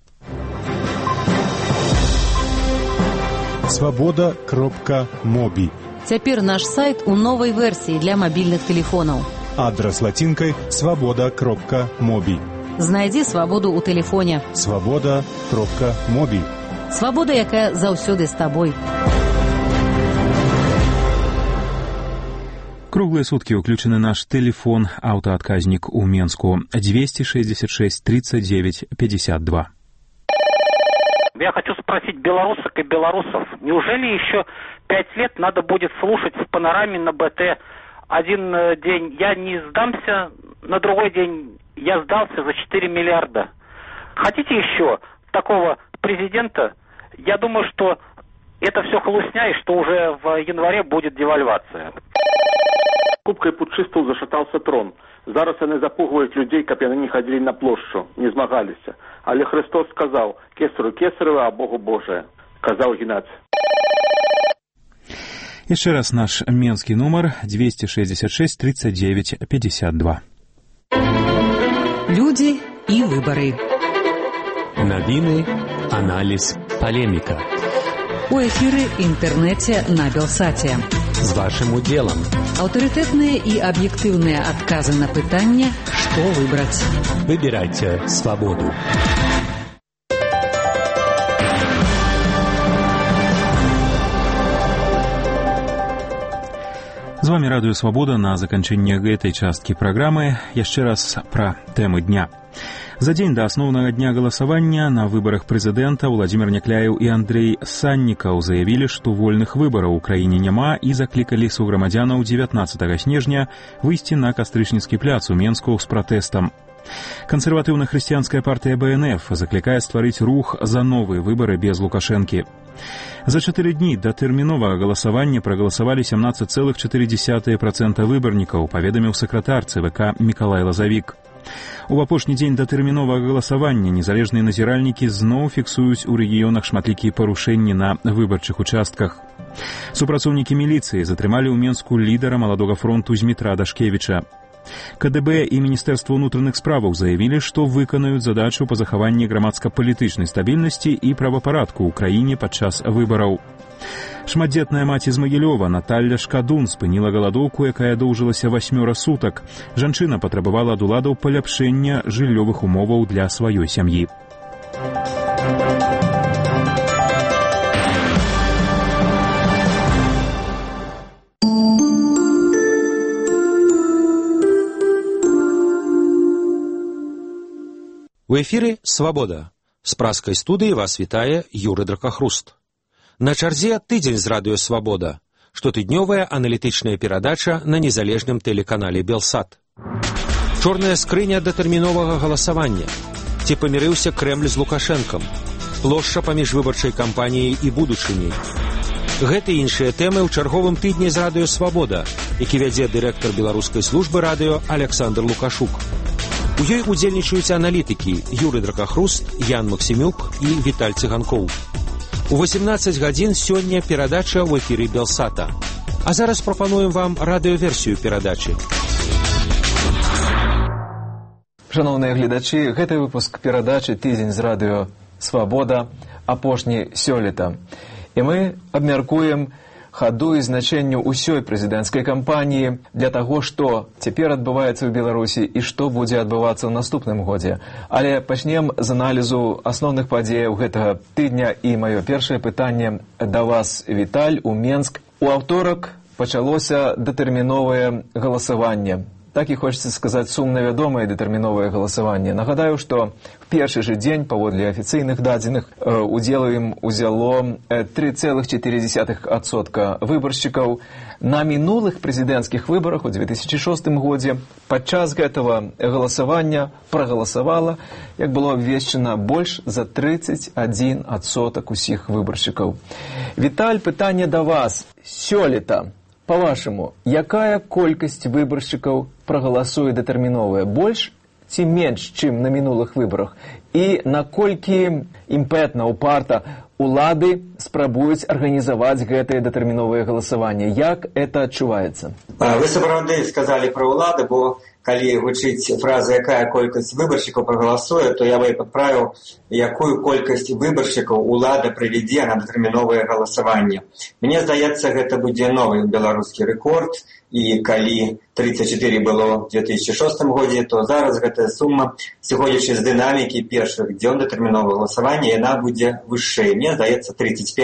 свобода кропка моби. Цяпер наш сайт у новай версіі для мабільных тэлефонаў. Адрас лацінкай свобода кропка моби. Знайдзі свабоду ў тэлефоне. свобода кропка моби. Свабода, якая заўсёды з табой. Круглые сутки уключены наш телефон автоотказник у Менску двести шестьдесят шесть тридцать девять пятьдесят два. Я хочу спросить белорусок и белорусов, неужели еще пять лет надо будет слушать в панораме на БТ: один день я не сдамся, на другой день я сдался за четыре миллиарда? Хотите еще такого президента? Я думаю, что это все хлустня, и что уже в январе будет девальвация. Кубкой путчистаў зашатаўся трон. Зараз яны запугваюць людзей, каб яны не хадзілі на плошчу, не змагаліся. Але Христос сказаў: «Кесару кесарева, а Богу Божие», казаў Геннадий. Еще раз наш менский номер двести шестьдесят шесть тридцать девять пятьдесят два. Люди и выборы. Новины, анализ, полемика. У эфиры интернете на Белсате. С вашим уделом. Авторитетные и объективные отказы на пытание, что выбрать. Выбирайте свободу. З вами Радыё Свабода. На заканчэнне гэтай часткі праграмы яшчэ раз пра тэмы дня. За дзень да асноўнага дня галасавання на выбарах прэзідэнта Владзімір Някляеў і Андрэй Саннікаў заявілі, што вольных выбараў у краіне няма, і заклікалі суграмадзянаў дзевятнаццатага снежня выйсці на Кастрычніцкі пляц у Менску з пратэстам. Кансерватыўна-хрысціянская партыя Бэ Эн Эф заклікае стварыць рух за новыя выбары без Лукашэнкі. За чатыры дні да тэрміновага галасавання прагаласавалі сямнаццаць цэлых чатыры дзесятых працэнта выбарнікаў, паведаміў сакратар Цэ Вэ Ка Мікалай Лазавік. У апошні дзень да тэрміновага галасавання незалежныя назіральнікі зноў фіксуюць у рэгіёнах шматлікія парушэнні на выбарчых участках. Супрацоўнікі міліцыі затрымалі ў Менску лідара маладога фронту Змітра Дашкевіча. Ка Дэ Бэ і Міністэрства ўнутраных справаў заявілі, што выканаюць задачу па захаванні грамадска-палітычнай стабільнасці і правапарадку ў краіне падчас выбараў. Шматдзетная маці з Магілёва Наталля Шкадун спыніла галадоўку, якая доўжылася васьмёра сутак. Жанчына патрабавала ад уладаў паляпшэння жыллёвых умоваў для сваёй сям'і. У эфіры «Свабода». З праскай студыі вас вітае Юры Дракахруст. На чарзе тыдзень з радыё «Свабода». Штотыднёвая аналітычная перадача на незалежным тэлеканале «Белсат». Чорная скрыня датэрміновага галасавання. Ці памірыўся Крэмль з Лукашэнкам. Плошча паміж выбарчай кампаніяй і будучыняй. Гэты і іншыя тэмы ў чарговым тыдні з радыё «Свабода», які вядзе дырэктар беларускай службы радыё Александр Лукашук. У ёй удзельнічаюць аналітыкі Юры Дракахруст, Ян Максімюк і Віталь Цыганкоў. У восемнаццаць гадзін сёння перадача ў эфіры Белсата. А зараз прапануем вам радыёверсію перадачы. Шановныя гледачы, гэты выпуск перадачы «Тыдзень з радыё Свабода», апошні сёлета. І мы абмяркуем хаду і значэнню ўсёй прэзідэнцкай кампаніі для таго, што цяпер адбываецца ў Беларусі і што будзе адбывацца ў наступным годзе. Але пачнем з аналізу асноўных падзеяў гэтага тыдня, і маё першае пытанне да вас, Віталь, у Менск. У аўторак пачалося датэрміновае галасаванне. Так і хочется сказаць сумна вядомае датэрміновае галасаванне. Нагадаю, што в першы же дзень, паводле афіцыйных дадзеных, удзел ім узяло тры цэлых чатыры дзесятых адсотка выбаршчыкаў. На мінулых прэзідэнцкіх выбарах у две тысячи шостым годзе падчас гэтага галасавання прагаласавала, як было абвешчана, больш за тридцать один адсотак усіх выбаршчыкаў. Віталь, пытанне да вас. Сёлета, па-вашаму, якая колькасць выбаршчыкаў прагаласуе датэрміновая? Больш ці менш, чым на мінулых выбарах? І наколькі імпэтна, упарта улады спрабуюць арганізаваць гэтае датэрміновае галасаванне? Як это адчуваецца? Вы сапраўды сказалі пра ўлады, бо калі гучыць фраза «якая колькасць выбаршчыкаў прагаласуе», то я бы падправіў, якую колькасць выбаршчыкаў улада прывядзе на датэрміновае галасаванне. Мне здаецца, гэта будзе новы беларускі рэкорд, і калі тридцать четыре было в две тысячи шостым годзе, то зараз гэтая сума, сыходзячы з дынамікі першых дзён датэрміновага галасавання, яна будзе вышэй. Мне здаецца, тридцать пять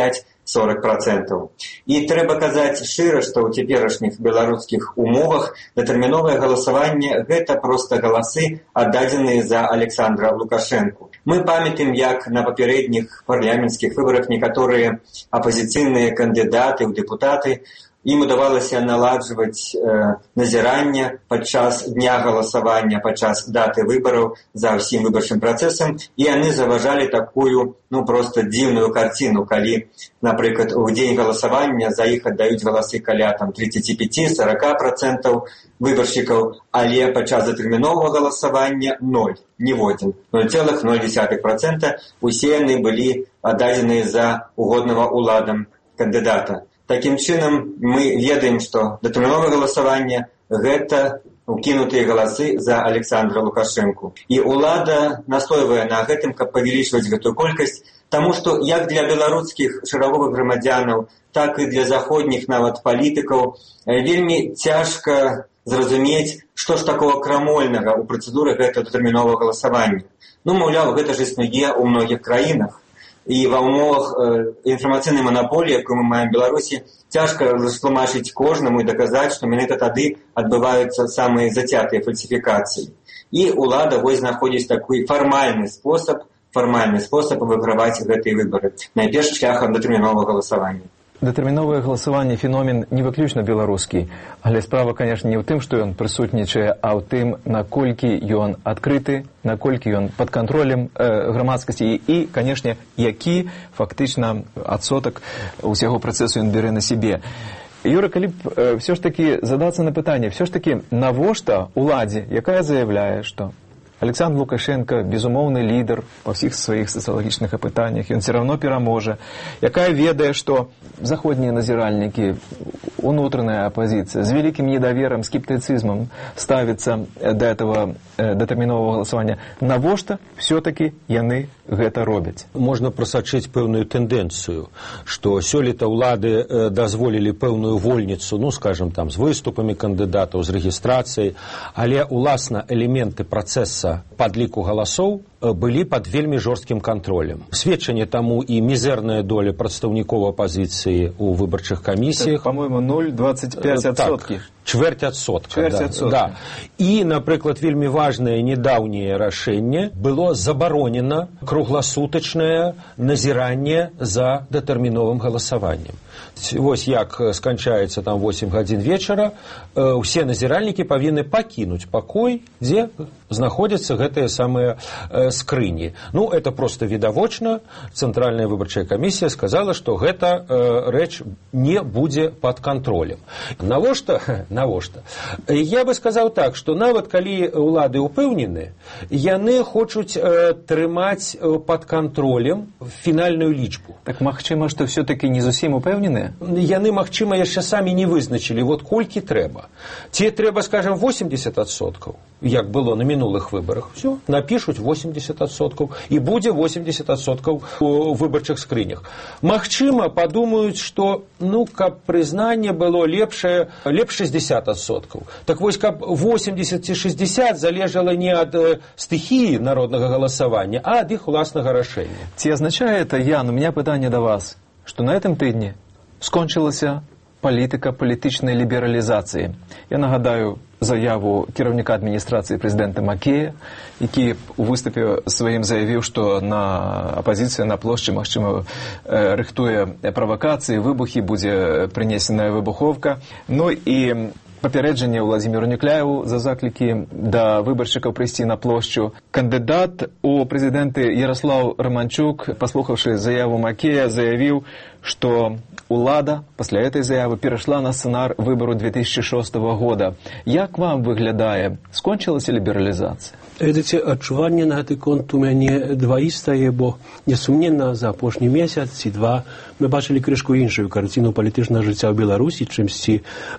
сорок процентов. І трэба казаць шчыра, што ў цяперашніх беларускіх умовах датэрміновае галасаванне – гэта проста галасы, аддадзеныя за Александра Лукашэнку. Мы памятаем, як на папярэдніх парламенцкіх выбарах некаторыя апазіцыйныя кандыдаты ў дэпутаты ім удавалася наладжваць э, назіранне падчас дня галасавання, падчас даты выбараў за ўсім выбарчым працэсам, і яны заважалі такую, ну, проста дзіўную карціну, калі, напрыклад, у дзень галасавання за іх аддаюць галасы каля там тридцать пять - сорок процентов выбаршчыкаў, але падчас датэрміновага галасавання ноль, ніводзін, ноль цэлых ноль десятых процента усе яны былі аддадзеныя за угоднага уладам кандыдата. Такім чынам, мы ведаем, што датэрміновае галасаванне – гэта укінутыя галасы за Александра Лукашэнку. І ўлада настойвае на гэтым, каб павялічваць гэтую колькасць, таму што як для беларускіх шараговых грамадзянаў, так і для заходніх нават палітыкаў вельмі цяжка зразумець, што ж такого крамольнага ў працэдуры гэтага датэрміновага галасавання. Ну, маўляў, гэта ж існуе ў многіх краінах. І ва ўмовах э, інфармацыйнай манаполіі, якую мы маем в Беларусі, цяжка растлумачыць кожнаму і даказаць, што менавіта тады адбываюцца самыя зацятыя фальсіфікацыі. І ўлада вось знаходзіць такі фармальны спосаб, фармальны спосаб выйграваць гэтыя выбары. Найперш шляхам датэрміновага галасавання. Датэрміновае галасаванне феномен не выключна беларускі, але справа, канешне, не ў тым, што ён прысутнічае, а ў тым, наколькі ён адкрыты, наколькі ён пад кантролем э, грамадскасці і, канешне, які фактычна адсотак усяго працэсу ён бярэ на сябе. Юра, калі б э, все ж таки задацца на пытанне, все ж таки навошта уладзе, якая заявляе, што Александр Лукашенко – безумоўны лідер па ўсіх сваіх сацыялагічных апытаннях, ён все равно пераможа, якая ведае, што заходнія назіральнікі, унутраная апозіцыя з вялікім недаверам, скептыцызмам ставіцца да этого датэрміновага галасавання. Навошта все-таки яны гэта робяць? Можна прасачыць пэўную тэндэнцыю, што сёлета ўлады дазволілі пэўную вольніцу, ну, скажем, там, з выступамі кандыдатаў, з рэгістрацыяй, але, уласна, элементы працэса падліку галасоў былі пад вельмі жорсткім кантролем. Сведчанне таму і мізэрная доля прадстаўнікоў апазіцыі ў выбарчых камісіях. По-моему, ноль двадцать пять адсоткаў. Чвэрць адсотка. Чвэрць да, адсотка. Да. І, напрыклад, вельмі важнае недаўняе рашэнне было забаронена кругласутачнае назіранне за датэрміновым галасаваннем. Вось як сканчаецца там восемь гадзін вечара, усе назіральнікі павінны пакінуць пакой, дзе знаходзяцца гэтыя самыя скрыні. Ну, это просто відавочна. Цэнтральная выбарчая камісія сказала, што гэта э, рэч не будзе пад кантролем. Навошта? Навошта? Я бы сказаў так, што нават калі ўлады ўпэўнены, яны хочуць э, трымаць пад кантролем фінальную лічбу. Так магчыма, што все-таки не зусім упэўненыя? Яны, магчыма, яшчэ самі не вызначылі, вот колькі трэба. Ці трэба, скажем, восемьдесят адсоткаў, як было на мінулых выбарах. Все, напишуць восемьдесят адсоткаў, і будзе восемьдесят адсоткаў у выбарчых скрынях. Магчыма, падумаюць, што, ну, каб прызнанне было лепшае, лепш шестьдесят адсоткаў. Так вось, каб восемьдесят ці шестьдесят залежала не ад э, стыхіі народнага галасавання, а ад іх уласнага рашэння. Ці азначае это, Ян, у меня пытанне да вас, што на этом тыдні скончылася палітыка палітычнай лібералізацыі. Я нагадаю заяву кіраўніка адміністрацыі прэзідэнта Макея, які у выступе сваім заявіў, што на апазіцыя на плошчы, магчыма, рыхтуе правакацыі, выбухі, будзе прынесеная выбуховка. Ну і папярэджанне Владзіміру Някляеву за заклікі да выбаршчыкаў прыйсці на плошчу. Кандыдат у прэзідэнты Ярослаў Романчук, паслухаўшы заяву Макея, заявіў, што улада пасля этой заявы перайшла на сцэнар выбару две тысячи шостого года. Як вам выглядае? Скончылася лібералізацыя? Ведаце, адчуванне на гэты конт у мяне дваістае, бо несумненна за апошні месяц ці два мы бачылі крышку іншую карціну палітычнага жыцця ў Беларусі, чымсьці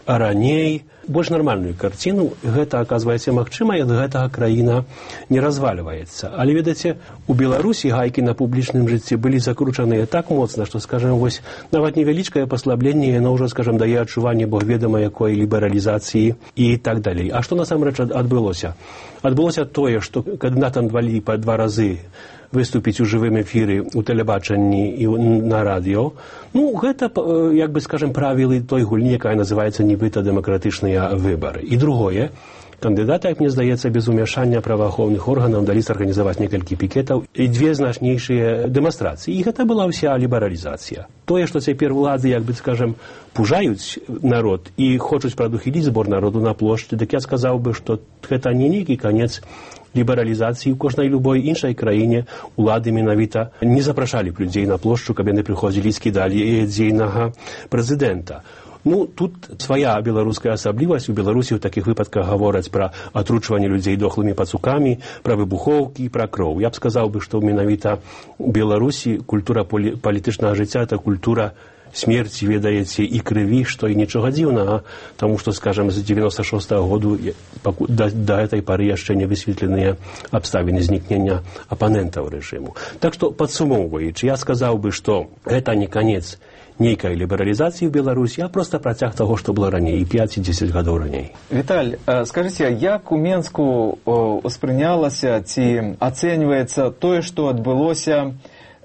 раней. Больш нармальную карціну, гэта, аказваецца, магчыма, і ад гэтага краіна не развальваецца. Але, ведаце, у Беларусі гайкі на публічным жыцці былі закручаныя так моцна, што, скажем, вось вось нават невялічкае паслабленне, яно ўжо, скажам, дае адчуванне богведама якой лібералізацыі і так далей. А што насамрэч адбылося? Адбылося тое, што кандыдатам давалі па два разы выступіць у жывым эфіры ў тэлебачанні і на радыё. Ну, гэта, як бы, скажем, правілы той гульні, якая называецца нібыта дэмакратычныя выбары. І другое, кандыдаты, як мне здаецца, без умяшання праваахоўных органаў далі арганізаваць некалькі пікетаў і дзве значнейшыя дэманстрацыі. І гэта была ўся лібералізацыя. Тое, што цяпер улады, як бы, скажем, пужаюць народ і хочуць прадухіліць збор народу на плошчы, дык я сказаў бы, што гэта не нейкі канец лібералізацыі. У кожнай любой іншай краіне улады менавіта не запрашалі б людзей на плошчу, каб яны прыходзілі і скідалі дзейнага прэзідэнта. Ну, тут свая беларуская асаблівасць. У Беларусі ў такіх выпадках гавораць пра атручванне людзей дохлымі пацукамі, пра выбухоўкі, пра кроў. Я б сказаў бы, што менавіта у Беларусі культура палітычнага жыцця – это культура смерці, ведаеце, і крыві, што і нічога дзіўнага, таму што, скажам, з дзевяноста шостага году да, да гэтай пары яшчэ не высветленыя абставіны знікнення апанентаў рэжыму. Так што, падсумоўваючы, я сказаў бы, што гэта не канец нейкай лібералізацыі ў Беларусі, а проста працяг таго, што было раней, і пяць і дзесяць гадоў раней. Віталь, скажыце, як у Менску успрынялася ці ацэньваецца тое, што адбылося,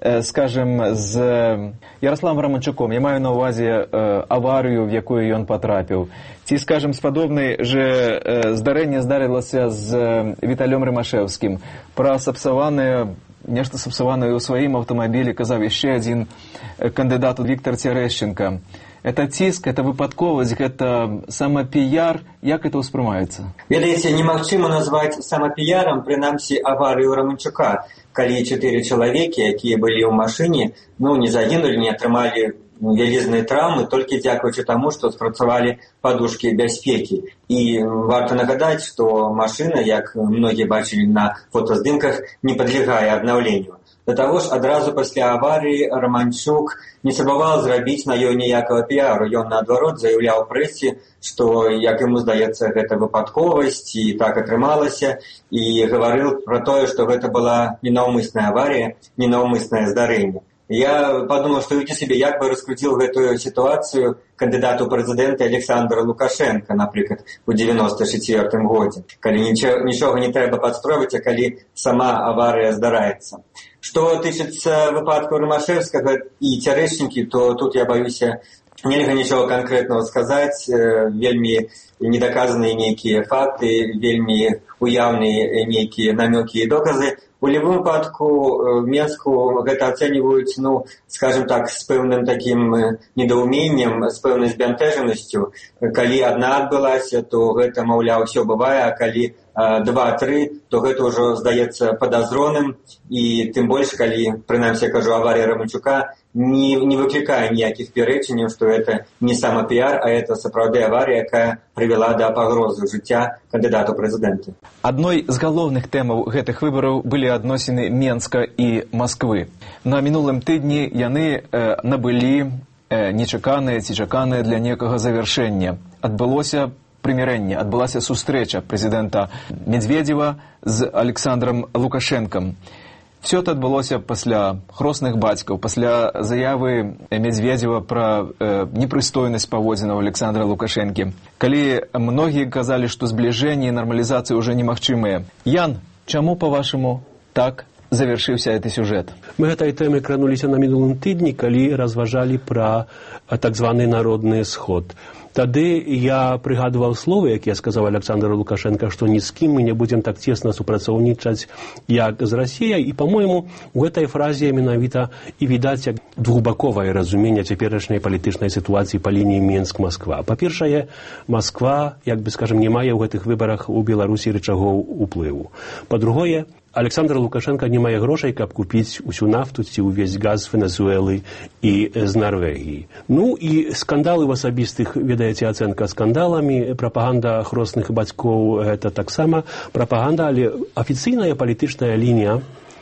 скажем, з Ярославом Романчуком? Я маю на ўвазе аварыю, в якую ён патрапіў. Ці, скажем, з падобнай же здарэнне здарылася з Віталём Рымашэўскім. Пра сапсаванае нешта сапсаванае ў сваім аўтамабілі казаў яшчэ адзін кандыдат Віктор Цярэшченка. Это ціск, это выпадковасць, гэта самапіяр. Як это ўспрымаецца? Ведаеце, немагчыма назваць самапіярам, прынамсі, аварыю Романчука, калі чатыры чалавекі, якія былі ў машыне, ну, не загінулі, не атрымалі вялізныя траўмы, толькі дзякуючы таму, што спрацавалі падушкі бяспекі. І варта нагадаць, што машына, як многія бачылі на фотаздымках, не падлягае аднаўленню. Да таго ж, адразу пасля аварыі Романчук не спрабаваў зрабіць на ёй ніякага піару. Ён, наадварот, заяўляў прэсе, што, як яму здаецца, гэта выпадковасць, і так атрымалася, і гаварыў пра тое, што гэта была ненаўмысная аварія, ненаўмыснае здарэнне. Я подумал, что видите себе, як бы раскрутил гэтую ситуацию кандидату прэзідэнта Александр Лукашенко, напрыклад, у девяносто четвёртым годзе, калі нічога, нічога не трэба падстроiваць, а калі сама авария здараецца. Што тычыцца выпадку Рымашэўскага і Цярэшченкі, то тут я баюся, нельга нічога канкрэтнага сказаць, вельмі недаказаныя нейкія факты, вельмі уяўныя нейкія намёкі і доказы. У любым выпадку в Менску гэта ацэньваюць, ну, скажем так, з пэўным такім недоуменнем, з пэўнай збянтэжанасцю. Калі адна адбылася, то гэта, маўляў, усё бывае, а калі два-тры, то гэта ўжо здаецца падазроным, і тым больш, калі, прынамсі, я кажу, аварія Романчука не, не выклікае ніякіх пярэчанняў, што гэта не самапіар, а это сапраўды аварія, якая прывяла да пагрозы жыцця кандыдату прэзідэнта. Адной з галоўных тэмаў гэтых выбараў былі адносіны Менска і Масквы. На мінулым тыдні яны э, набылі э, нечаканае ці чаканае для некага завяршэння. Адбылося прымірэнне, адбылася сустрэча прэзідэнта Медведзева з Александром Лукашэнкам. Все это адбылося пасля хросных бацькаў, пасля заявы Медведзева пра э, непрыстойнасць паводзінаў Александра Лукашэнкі. Калі многія казалі, што збліжэнне і нармалізацыя ўжо немагчымыя. Ян, чаму, па-вашаму, так завершыўся гэты сюжэт? Мы гэтай тэмы крануліся на мінулым тыдні, калі разважалі пра так званы народны сход. Тады я прыгадываў словы, якія сказаў Александр Лукашенко, што ні з кім мы не будзем так цесна супрацоўнічаць, як з Расіяй. І, па-мойму, у гэтай фразе менавіта і відаць як двухбаковае разуменне цяперашняй палітычнай сітуацыі па лініі Менск-Масква. Па-першае, Масква, як бы, скажем, не мае ў гэтых выбарах у Беларусі рычагоў уплыву. Па-другое, Александр Лукашенко не мае грошай, каб купіць усю нафту ці ўвесь газ з Венесуэлы і з Нарвегіі. Ну і скандалы ў асабістых, ведаеце, ацэнка скандаламі, прапаганда хросных бацькоў – гэта таксама прапаганда, але афіцыйная палітычная лінія,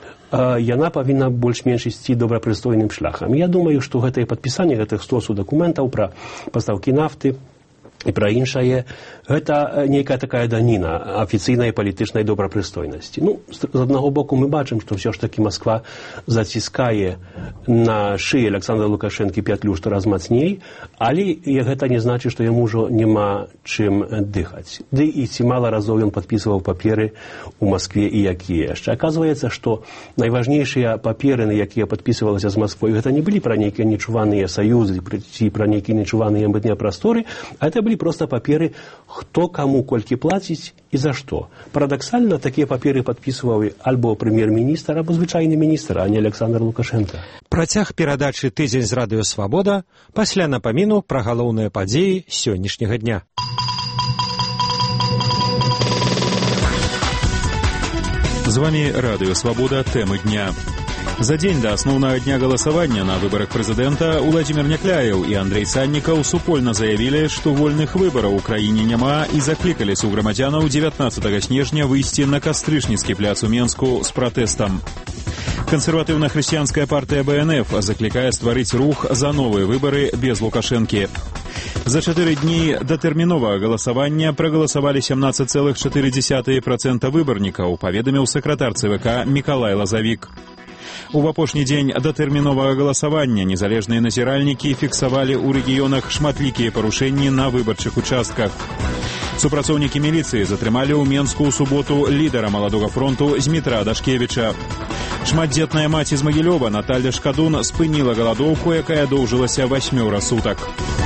яна павінна больш-менш ісці добрапрыстойным шляхам. Я думаю, што гэтае падпісанне гэтых стосу дакументаў пра пастаўкі нафты і пра іншае, гэта нейкая такая даніна афіцыйнай палітычнай добрапрыстойнасці. Ну, з аднаго боку мы бачым, што ўсё ж такі Масква заціскае на шыі Александра Лукашэнкі пятлю штораз мацней, але гэта не значыць, што яму ўжо няма чым дыхаць. Ды і ці мала разоў ён падпісваў паперы у Маскве і якія яшчэ. Аказваецца, што найважнейшыя паперы, на якія падпісвалася з Масквой, гэта не былі пра нейкія нечуваныя саюзы ці пра нейкія нечуваныя мытныя прасторы, а это былі проста паперы, хто каму колькі плаціць і за што. Парадаксальна, такія паперы падпісваў альбо прэм'ер-міністр, або звычайны міністр, а не Александр Лукашенко. Працяг перадачы «Тыдзень з радыё Свабода» пасля напаміну пра галоўныя падзеі сённяшняга дня. З вами Радыё Свабода, тэмы дня. За дзень да асноўнага дня галасавання на выбарах прэзідэнта Уладзімір Някляеў і Андрэй Саннікаў супольна заявілі, што вольных выбараў у краіне няма і заклікалі суграмадзянаў дзевятнаццатага снежня выйсці на Кастрычніцкі пляц у Менску з пратэстам. Кансерватыўна-хрысціянская партыя бэ эн эф заклікае стварыць рух за новыя выбары без Лукашэнкі. За чатыры дні да тэрміновага галасавання прагаласавалі сямнаццаць цэлых чатыры дзесятых працэнта выбарнікаў, паведаміў сакратар цэ вэ ка Мікалай Лазавік. У апошні дзень датэрміновага галасавання незалежныя назіральнікі фіксавалі ў рэгіёнах шматлікія парушэнні на выбарчых участках. Супрацоўнікі міліцыі затрымалі ў Менску ў суботу лідара маладога фронту Змітра Дашкевіча. Шматдзетная маці з Магілёва Наталья Шкадун спыніла галадоўку, якая доўжылася васьмёра сутак.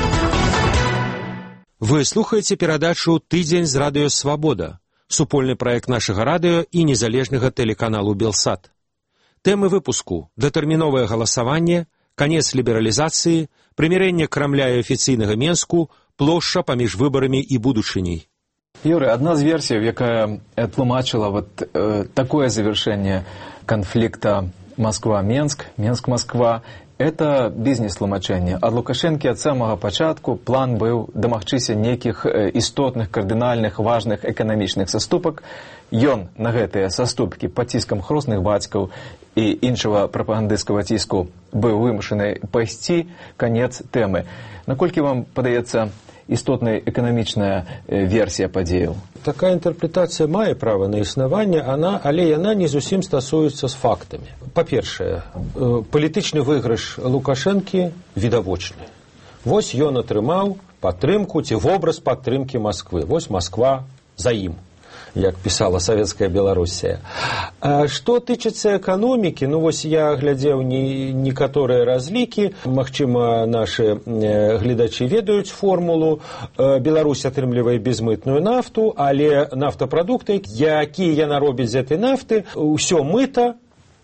Вы слухаеце перадачу «Тыдзень з радыё Свабода», супольны праект нашага радыё і незалежнага тэлеканалу «Белсат». Тэмы выпуску – датэрміновае галасаванне, канец лібералізацыі, прымірэнне Крамля і афіцыйнага Менску, плошча паміж выбарамі і будучыняй. Юрий, одна из версий, якая тлумачила вот э, такое завершение конфликта Москва-Менск, Менск-Москва, это бізнес-тлумачэнне. Ад Лукашэнкі ад самага пачатку план быў дамагчыся нейкіх істотных, кардынальных, важных эканамічных саступак. Ён на гэтыя саступкі пад ціскам хросных бацькаў і іншага прапагандысцкага ціску быў вымушаны пайсці, канец тэмы. Наколькі вам падаецца істотная эканамічная версія падзеяў? Такая інтэрпрэтацыя мае права на існаванне, она, але яна не зусім стасуецца з фактамі. Па-першае, палітычны выйгрыш Лукашэнкі відавочны. Вось ён атрымаў падтрымку ці вобраз падтрымкі Масквы. Вось Масква за ім, як пісала савецкая Беларусія. А што тычыцца эканомікі, ну вось я глядзеў не, некаторыя разлікі, магчыма, нашы гледачы ведаюць формулу. Беларусь атрымлівае безмытную нафту, але нафтапрадукты, якія яна робіць з гэтай нафты, ўсё мыта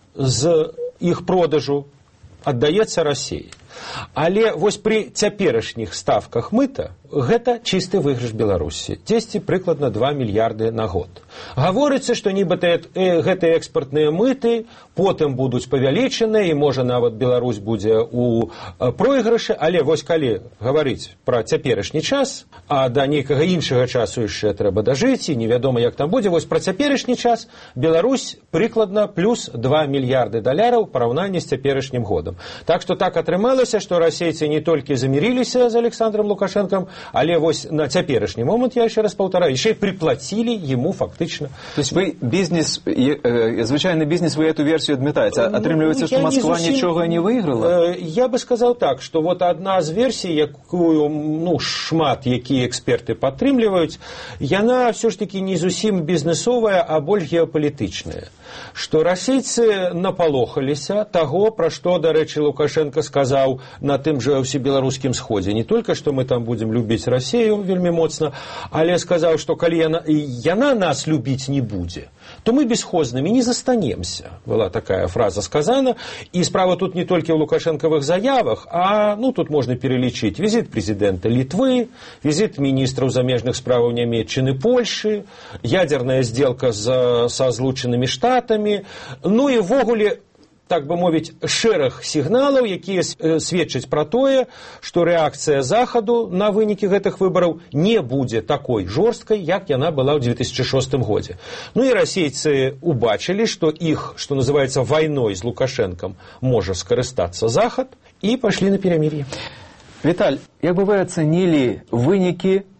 з іх продажу аддаецца Расіі. Але вось пры цяперашніх ставках мыта гэта чысты выйгрыш Беларусі. дзесьці прыкладна два мільярды на год. Гаворыцца, што нібыта гэтыя экспартныя мыты потым будуць павялічаныя, і можа нават Беларусь будзе ў пройгрышы, але вось калі гаварыць пра цяперашні час, а да нейкага іншага часу яшчэ трэба дажыць, і невядома, як там будзе, вось пра цяперашні час Беларусь прыкладна плюс два мільярды даляраў у параўнанні з цяперашнім годам. Так што так атрымалася, што расейцы не толькі замірыліся з Александром Лукашэнкам, але вось на цяперашні момант, я яшчэ раз паўтараю, яшчэ і прыплацілі яму фактычна. То есть вы бизнес, звычайны бизнес, вы эту версию адмятаеце? Атрымліваецца, што Москва не нічога не выйграла? Я бы сказаў так, што вот адна з версій, якую ну, шмат якія эксперты падтрымліваюць, яна все ж таки не зусім бізнесовая, а больш геапалітычная. Што расейцы напалохаліся таго, пра што, дарэчы, Лукашенко сказаў на тым жа ўсебеларускім сходзе. Не толькі, што мы там будзем любіць Расію вельмі моцна, але сказаў, што калі яна, яна нас любіць не будзе, то мы бесхознымі не застанемся. Была такая фраза сказана. І справа тут не толькі ў лукашэнкавых заявах, а ну, тут можна перелічыць візіт прэзідэнта Літвы, візіт міністраў замежных справаў Нямецчыны, Польшы, ядерная сделка з, са злучанымі штатамі, ну і ввогуле, так бы мовіць, шэраг сігналаў, якія сведчаць пра тое, што рэакцыя Захаду на вынікі гэтых выбараў не будзе такой жорсткай, як яна была ў две тысячы шостым годзе. Ну і расейцы убачылі, што іх, што называецца, вайной з Лукашэнкам можа скарыстацца Захад, і пайшлі на перамір'е. Віталь, як бы вы ацэнілі вынікі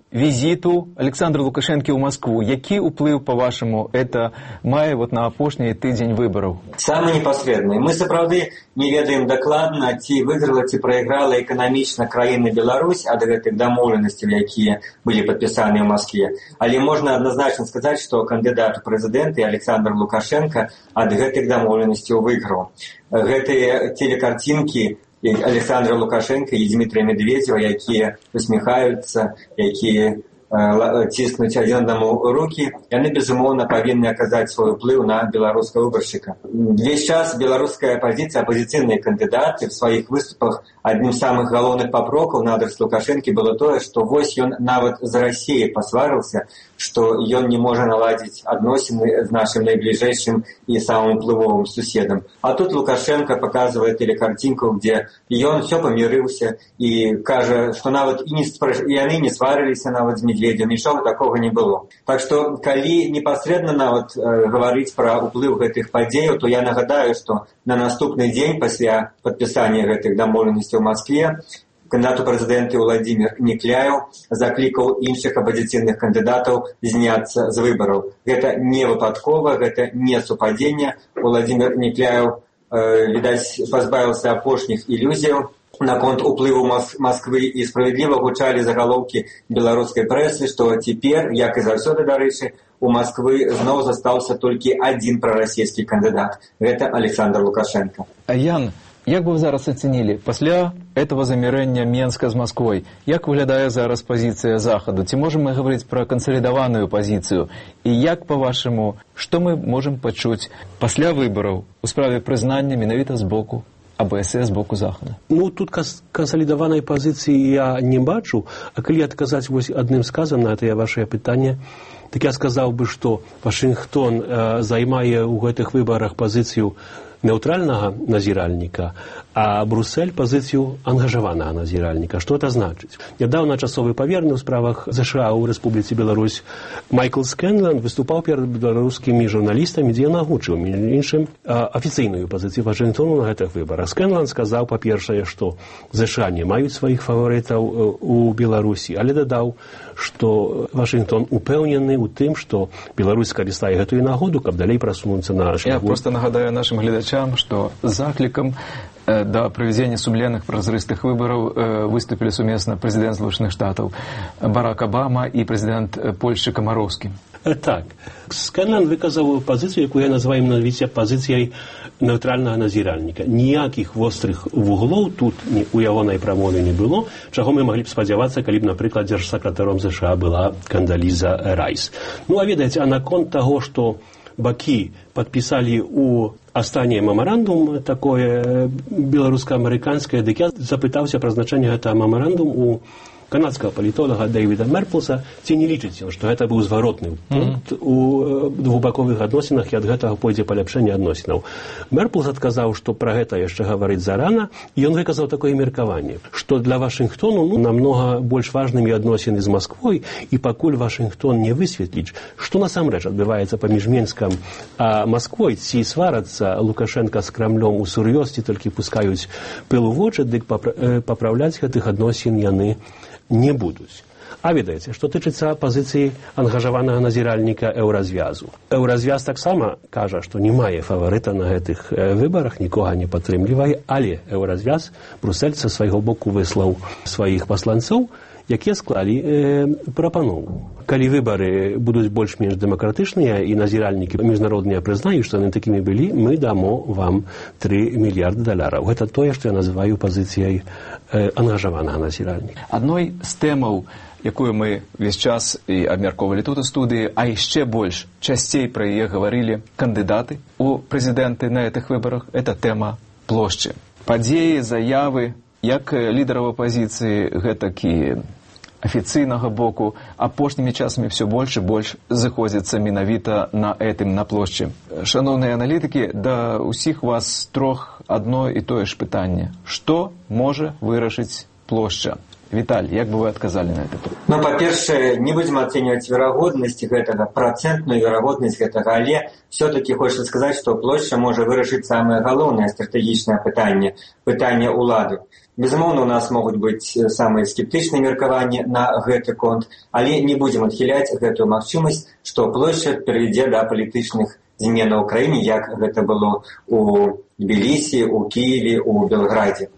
візіту Александра Лукашэнкі ў Маскву. Які ўплыў, па-вашаму, это мае вот на апошні тыдзень выбараў? Самы непасрэдны. Мы сапраўды не ведаем дакладна, ці выйграла, ці прайграла эканамічна краіна Беларусь ад гэтых дамоўленасцяў, якія былі падпісаны ў Маскве. Але можна адназначна сказаць, што кандыдат у прэзідэнты Александр Лукашенко ад гэтых дамоўленасцяў выйграў. Гэтыя телекартинкі Александра Лукашенко і Дмітрия Медведева, якія усміхаюцца, якія ціснуць адзін аднаму рукі, яны, безумоўна, павінны аказаць свой уплыў на беларускага выбаршчыка. Весь час беларуская апозіцыя, апозіцыйныя кандыдаты в сваіх выступах адным з самых галоўных папрокаў на адрас Лукашэнкі было тое, што вось ён нават з Расіяй пасварыўся, што ён не можа наладзіць адносіны з нашым найбліжэйшым і самым уплывовым суседам. А тут Лукашенко паказвае телекартинку, дзе ён усё памірыўся і кажа, што нават і, не спраш... і яны не сварыліся нават з Медведем, нічога такога не было. Так што, калі непасрэдна нават э, гаварыць пра ўплыў гэтых падзеяў, то я нагадаю, што на наступны дзень пасля падпісання гэтых дамоўленасцяў у Маскве кандидат у прэзідэнты Владимир Некляев заклікаў іншых апозіцыйных кандыдатаў зняцца з выбараў. Гэта не выпадкова, гэта не супадзенне. Владимир Некляев, э, відаць, пазбавіўся апошніх ілюзіяў наконт уплыву Мос- Москвы і справядліва гучалі загалоўкі беларускай прэсы, што цяпер, як і заўсёды, дарэчы, у Москвы зноў застаўся толькі адзін прарасійскі кандыдат. Гэта Александр Лукашенко. Ян, як бы вы зараз ацэнілі, пасля этого замірэння Менска з Масквой, як выглядае зараз пазіцыя Захаду? Ці можам мы гаварыць пра кансалідаваную пазіцыю? І як, па-вашаму, што мы можам пачуць пасля выбараў у справе прызнання менавіта з боку АБС, з боку Захаду? Ну, тут кансалідаванай пазіцыі я не бачу, а калі адказаць вось адным сказам на гэтае вашае пытанне, так я сказаў бы, што Вашынгтон э, займае ў гэтых выбарах пазіцыю neutralnego naziralnika, a Brusel pozycję angażowanego naziralnika. Co to znaczy? Niedawno czasowy powierny w sprawach Z S A u Republice Białoruś Michael Scanlon wystupał przed białoruskimi żurnalistami, gdzie nauczył między innymi oficjalną pozycję Waszyngtonu na tych wyborach. Scanlon сказал, po pierwsze, że Z S A nie mają swoich faworytów u Białorusi, ale dodał, że Waszyngton upewniony u tym, że Białoruś skorzystає tę nagodę, aby dalej przesunąć się na Я просто нагадаю нашим глядачам, што заклікам да правядзення сумленных празрыстых выбараў выступілі сумесна прэзідэнт Злучаных Штатаў Барак Обама і прэзідэнт Польшчы Камароўскі. Так. Сканлан выказаў пазіцыю, якую я называю навіце пазіцыяй neutralnego назіральніка. Ніякіх вострых вуглоў тут у ягонай прамове не было, чаго мы маглі б спадзявацца, калі б, напрыклад, дзяржсакратаром З С А была Кандаліза Райс. Ну, а ведаеце, а наконт таго, што бакі падпісалі у астане мемарандум такое беларуска-амерыканскае, дык я запытаўся пра значэнне гэтага мемарандум у канадскага палітолага Дэвіда Мерплса, ці не лічыць ён, што гэта быў зваротны пункт mm-hmm. у двухбаковых адносінах і ад гэтага пойдзе паляпшэнне адносінаў. Мерплс адказаў, што пра гэта яшчэ гаварыць зарана, і ён выказаў такое меркаванне, што для Вашынгтону ну, намнога больш важнымі адносіны з Масквой, і пакуль Вашынгтон не высветліць, што насамрэч адбываецца паміж Менскам а Масквой, ці сварацца Лукашенка з Крамлём у сур'ёз, ці толькі пускаюць пыл у вочы, дык папраўляць гэтых адносін яны не будуць. А ведаеце, што тычыцца пазіцыі ангажаванага назіральніка Еўразвязу. Еўразвяз таксама кажа, што не мае фаварыта на гэтых выбарах, нікога не падтрымлівае, але Еўразвяз Брусель са свайго боку выслаў сваіх пасланцоў, якія склалі э, прапанову. Калі выбары будуць больш-менш дэмакратычныя і назіральнікі міжнародныя прызнаюць, што яны такімі былі, мы дамо вам тры мільярды даляраў. Гэта тое, што я называю пазіцыяй э, ангажаванага назіральніка. Адной з тэмаў, якую мы весь час і абмяркоўвалі тут у студыі, а яшчэ больш часцей пра яе гаварылі кандыдаты у прэзідэнты на гэтых выбарах, это тэма плошчы. Падзеі, заявы, як лідараў апазіцыі, гэтак і афіцыйнага боку, апошнімі часамі ўсё больш і больш зыходзіцца менавіта на гэтым, на плошчы. Шаноўныя аналітыкі, да ўсіх вас трох адно і тое ж пытанне. Што можа вырашыць плошча? Віталь, як бы вы адказалі на гэта? Ну, па-першае, не будзем ацэньваць верагоднасць гэтага, працэнтную верагоднасць гэтага, але все-таки хочется сказаць, што плошча можа вырашыць самае галоўнае стратэгічнае пытанне, пытанне ўлады. Безумоўна, у нас могуць быць самыя скептычныя меркаванні на гэты конт, але не будзем адхіляць гэтую магчымасць, што плошча перайдзе да палітычных зменаў у краіне, як гэта было у Тбілісі, у Кіеве, у Белградзе.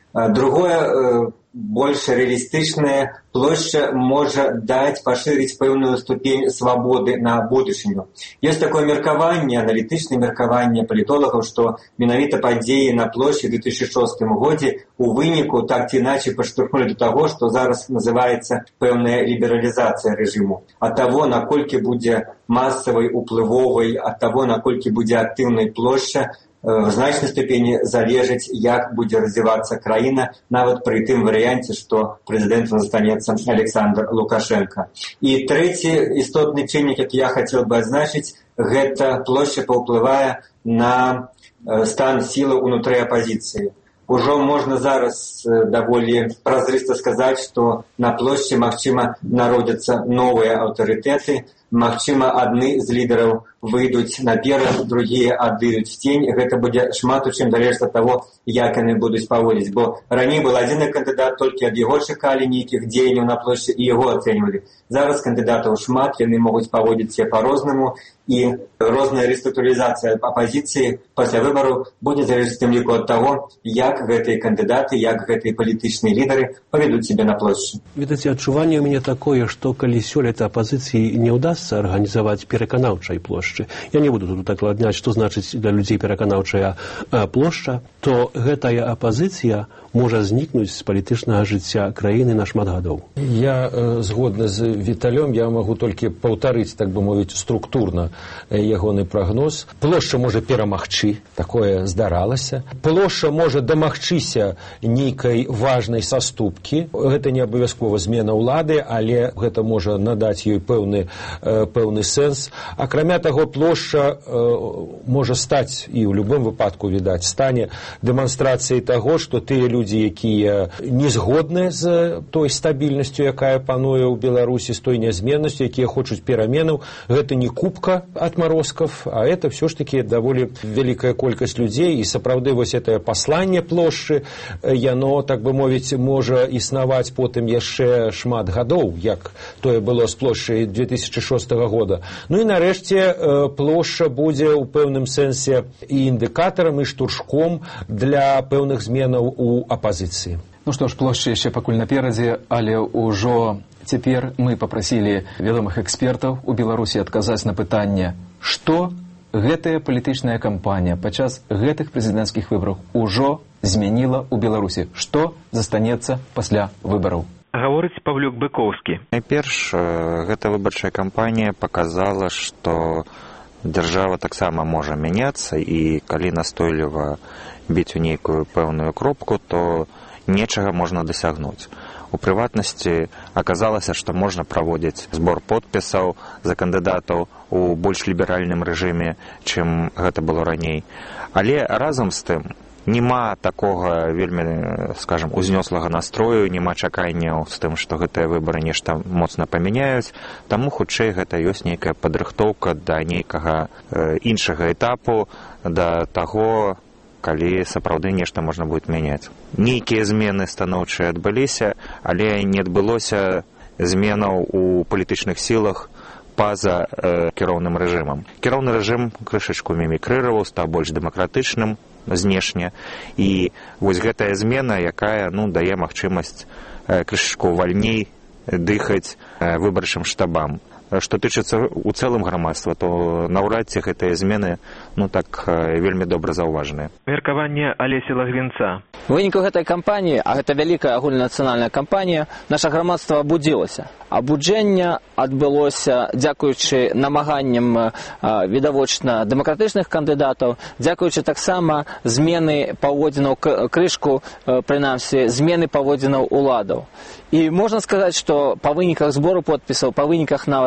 Другое, больш рэалістычная плошча можа даць пашырыць пэўную ступень свабоды на будучыню. Ёсць такое меркаванне, аналітычнае меркаванне палітолагаў, што менавіта падзеі на плошчы ў две тысячы шостым годзе у выніку так ці іначай падштурхнулі да таго, што зараз называецца пэўная лібералізацыя рэжыму. Ад таго, наколькі будзе масавай, уплывовай, ад таго, наколькі будзе актыўнай плошча, в значнай ступені залежыць, як будзе развівацца краіна, нават пры тым варыянце, што прэзідэнтам застанецца Александр Лукашенко. І трэці істотны чыннік, які я хацеў бы адзначыць, гэта плошча паўплывае на стан сілы ўнутры апазіцыі. Ужо можна зараз даволі празрыста сказаць, што на плошчы, магчыма, народзяцца новыя аўтарытэты, магчыма, адны з лідараў выйдуць наперад, другія адыдуць в тень. Гэта будзе шмат у чым залежыць ад таго, як яны будуць паводзіць. Бо раней был адзін кандыдат, толькі ад яго чакалі нейкіх дзеянняў на плошчы і яго ацэньвалі. Зараз кандыдатаў шмат, яны могуць паводзіць себе па-рознаму, і розная рэструктурызацыя апазіцыі пасля выбараў будзе залежыць тым ліку ад таго, як гэтыя кандыдаты, як гэтыя палітычныя лідары павядуць себе на плошчы. Ведаце, адчуванне ў мяне такое, што калі сёлета апазіцыі не ўдасца арганізаваць пераканаўчай плошчы, я не буду тут дакладняць, што значыць для людзей пераканаўчая плошча, то гэтая апазіцыя можа знікнуць з палітычнага жыцця краіны на шмат гадоў. Я э, згодны з Віталём, я магу толькі паўтарыць, так бы мовіць, структурна ягоны прагноз. Плошча можа перамагчы, такое здаралася. Плошча можа дамагчыся нейкай важнай саступкі. Гэта не абавязкова змена ўлады, але гэта можа надаць ёй пэўны, э, пэўны сэнс. Акрамя таго, плошча э, можа стаць, і ў любым выпадку, відаць, стане дэманстрацыяй таго, што тыя людзі, якія не згодныя з той стабільнасцю, якая пануе ў Беларусі, з той нязменнасцю, якія хочуць пераменаў, гэта не купка адмарозкаў, а это все ж таки даволі вялікая колькасць людзей, і сапраўды вось гэтае пасланне плошчы, яно, так бы мовіць, можа існаваць потым яшчэ шмат гадоў, як тое было з плошчай две тысячи шостага года. Ну і нарэшце плошча будзе ў пэўным сэнсе і індыкатарам, і штуршком для пэўных зменаў у апазіцыі. Ну што ж, плошча яшчэ пакуль наперадзе, але ўжо цяпер мы папрасілі вядомых экспертаў у Беларусі адказаць на пытанне, што гэтая палітычная кампанія падчас гэтых прэзідэнцкіх выбараў ужо змяніла ў Беларусі. Што застанецца пасля выбараў? Гаворыць Павлюк Быкоўскі. Найперш, гэта выбарчая кампанія паказала, што дзяржава таксама можа мяняцца, і калі настойліва біць у нейкую пэўную кропку, то нечага можна дасягнуць. У прыватнасці аказалася, што можна праводзіць збор подпісаў за кандыдатаў у больш ліберальным рэжыме, чым гэта было раней. Але разам з тым няма такога вельмі, скажам, узнёслага настрою, няма чаканняў з тым, што гэтыя выбары нешта моцна памяняюць, таму хутчэй гэта ёсць нейкая падрыхтоўка да нейкага э, іншага этапу, да таго, калі сапраўды нешта можна будет мяняць. Нейкія змены станоўчыя адбыліся, але не адбылося зменаў у палітычных сілах па-за э, кіроўным рэжымам. Кіроўны рэжым крышачку мімікрыраваў, стаў больш дэмакратычным знешне, і вось гэтая змена, якая, ну, дае магчымасць э, крышачку вальней дыхаць э, выбарчым штабам. Што тычыцца у цэлым грамадства, то наўрад ці гэтыя змены, ну, так вельмі добра заўважаныя. Меркаванне Алесі Лагвінца. У выніку гэтай кампаніі, а гэта вялікая агульнанацыянальная кампанія, наша грамадства абудзілася. Абуджэнне адбылося дзякуючы намаганням відавочна дэмакратычных кандыдатаў, дзякуючы таксама змены паводзінаў крышку, прынамсі, змены паводзінаў уладаў. І можна сказаць, што па выніках збору подпісаў, па выніках нават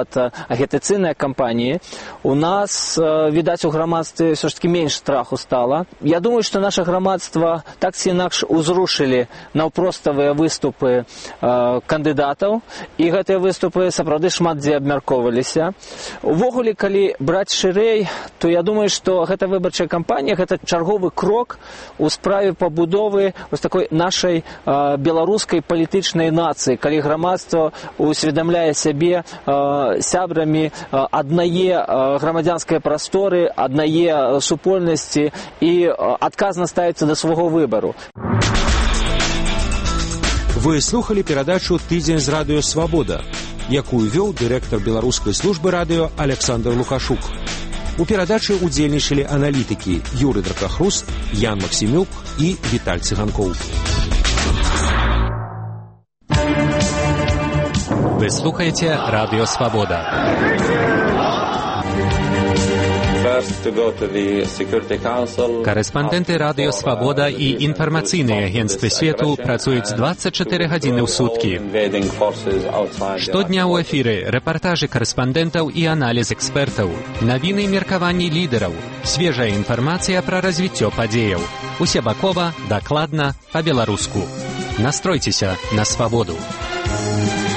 напрыклад, агітацыйныя кампаніі, у нас, відаць, у грамадстве ўсё ж таки менш страху стала. Я думаю, што наша грамадства так ці інакш узрушылі наўпроставыя выступы кандыдатаў, і гэтыя выступы сапраўды шмат дзе абмяркоўваліся. Увогуле, калі браць шырэй, то я думаю, што гэта выбарчая кампанія, гэта чарговы крок у справе пабудовы вось такой нашай беларускай палітычнай нацыі, калі грамадства усведамляе сябе сябрамі аднае грамадзянскай прасторы, аднае супольнасці і адказна ставіцца да свайго выбару. Вы слухали перадачу «Тыдзень з радыё Свабода», якую вёў дырэктар беларускай службы радыё Александр Лукашук. У перадачы удзельнічалі аналітыкі Юрый Дракахрус, Ян Максімюк і Віталь Цыганкоў. Вы слухаете «Радио Свобода». Корэспандэнты «Радио Свобода» і інфармацыйныя агенцтвы свету працуюць дваццаць чатыры гадзіны ў суткі. Штодня ў эфіры рэпартажы корэспандэнтаў і аналіз экспертаў, навіны і меркаванні лідараў, свежая інфармацыя пра развіццё падзеяў. Усебакова, дакладна, па-беларуску. Настройцеся на свабоду.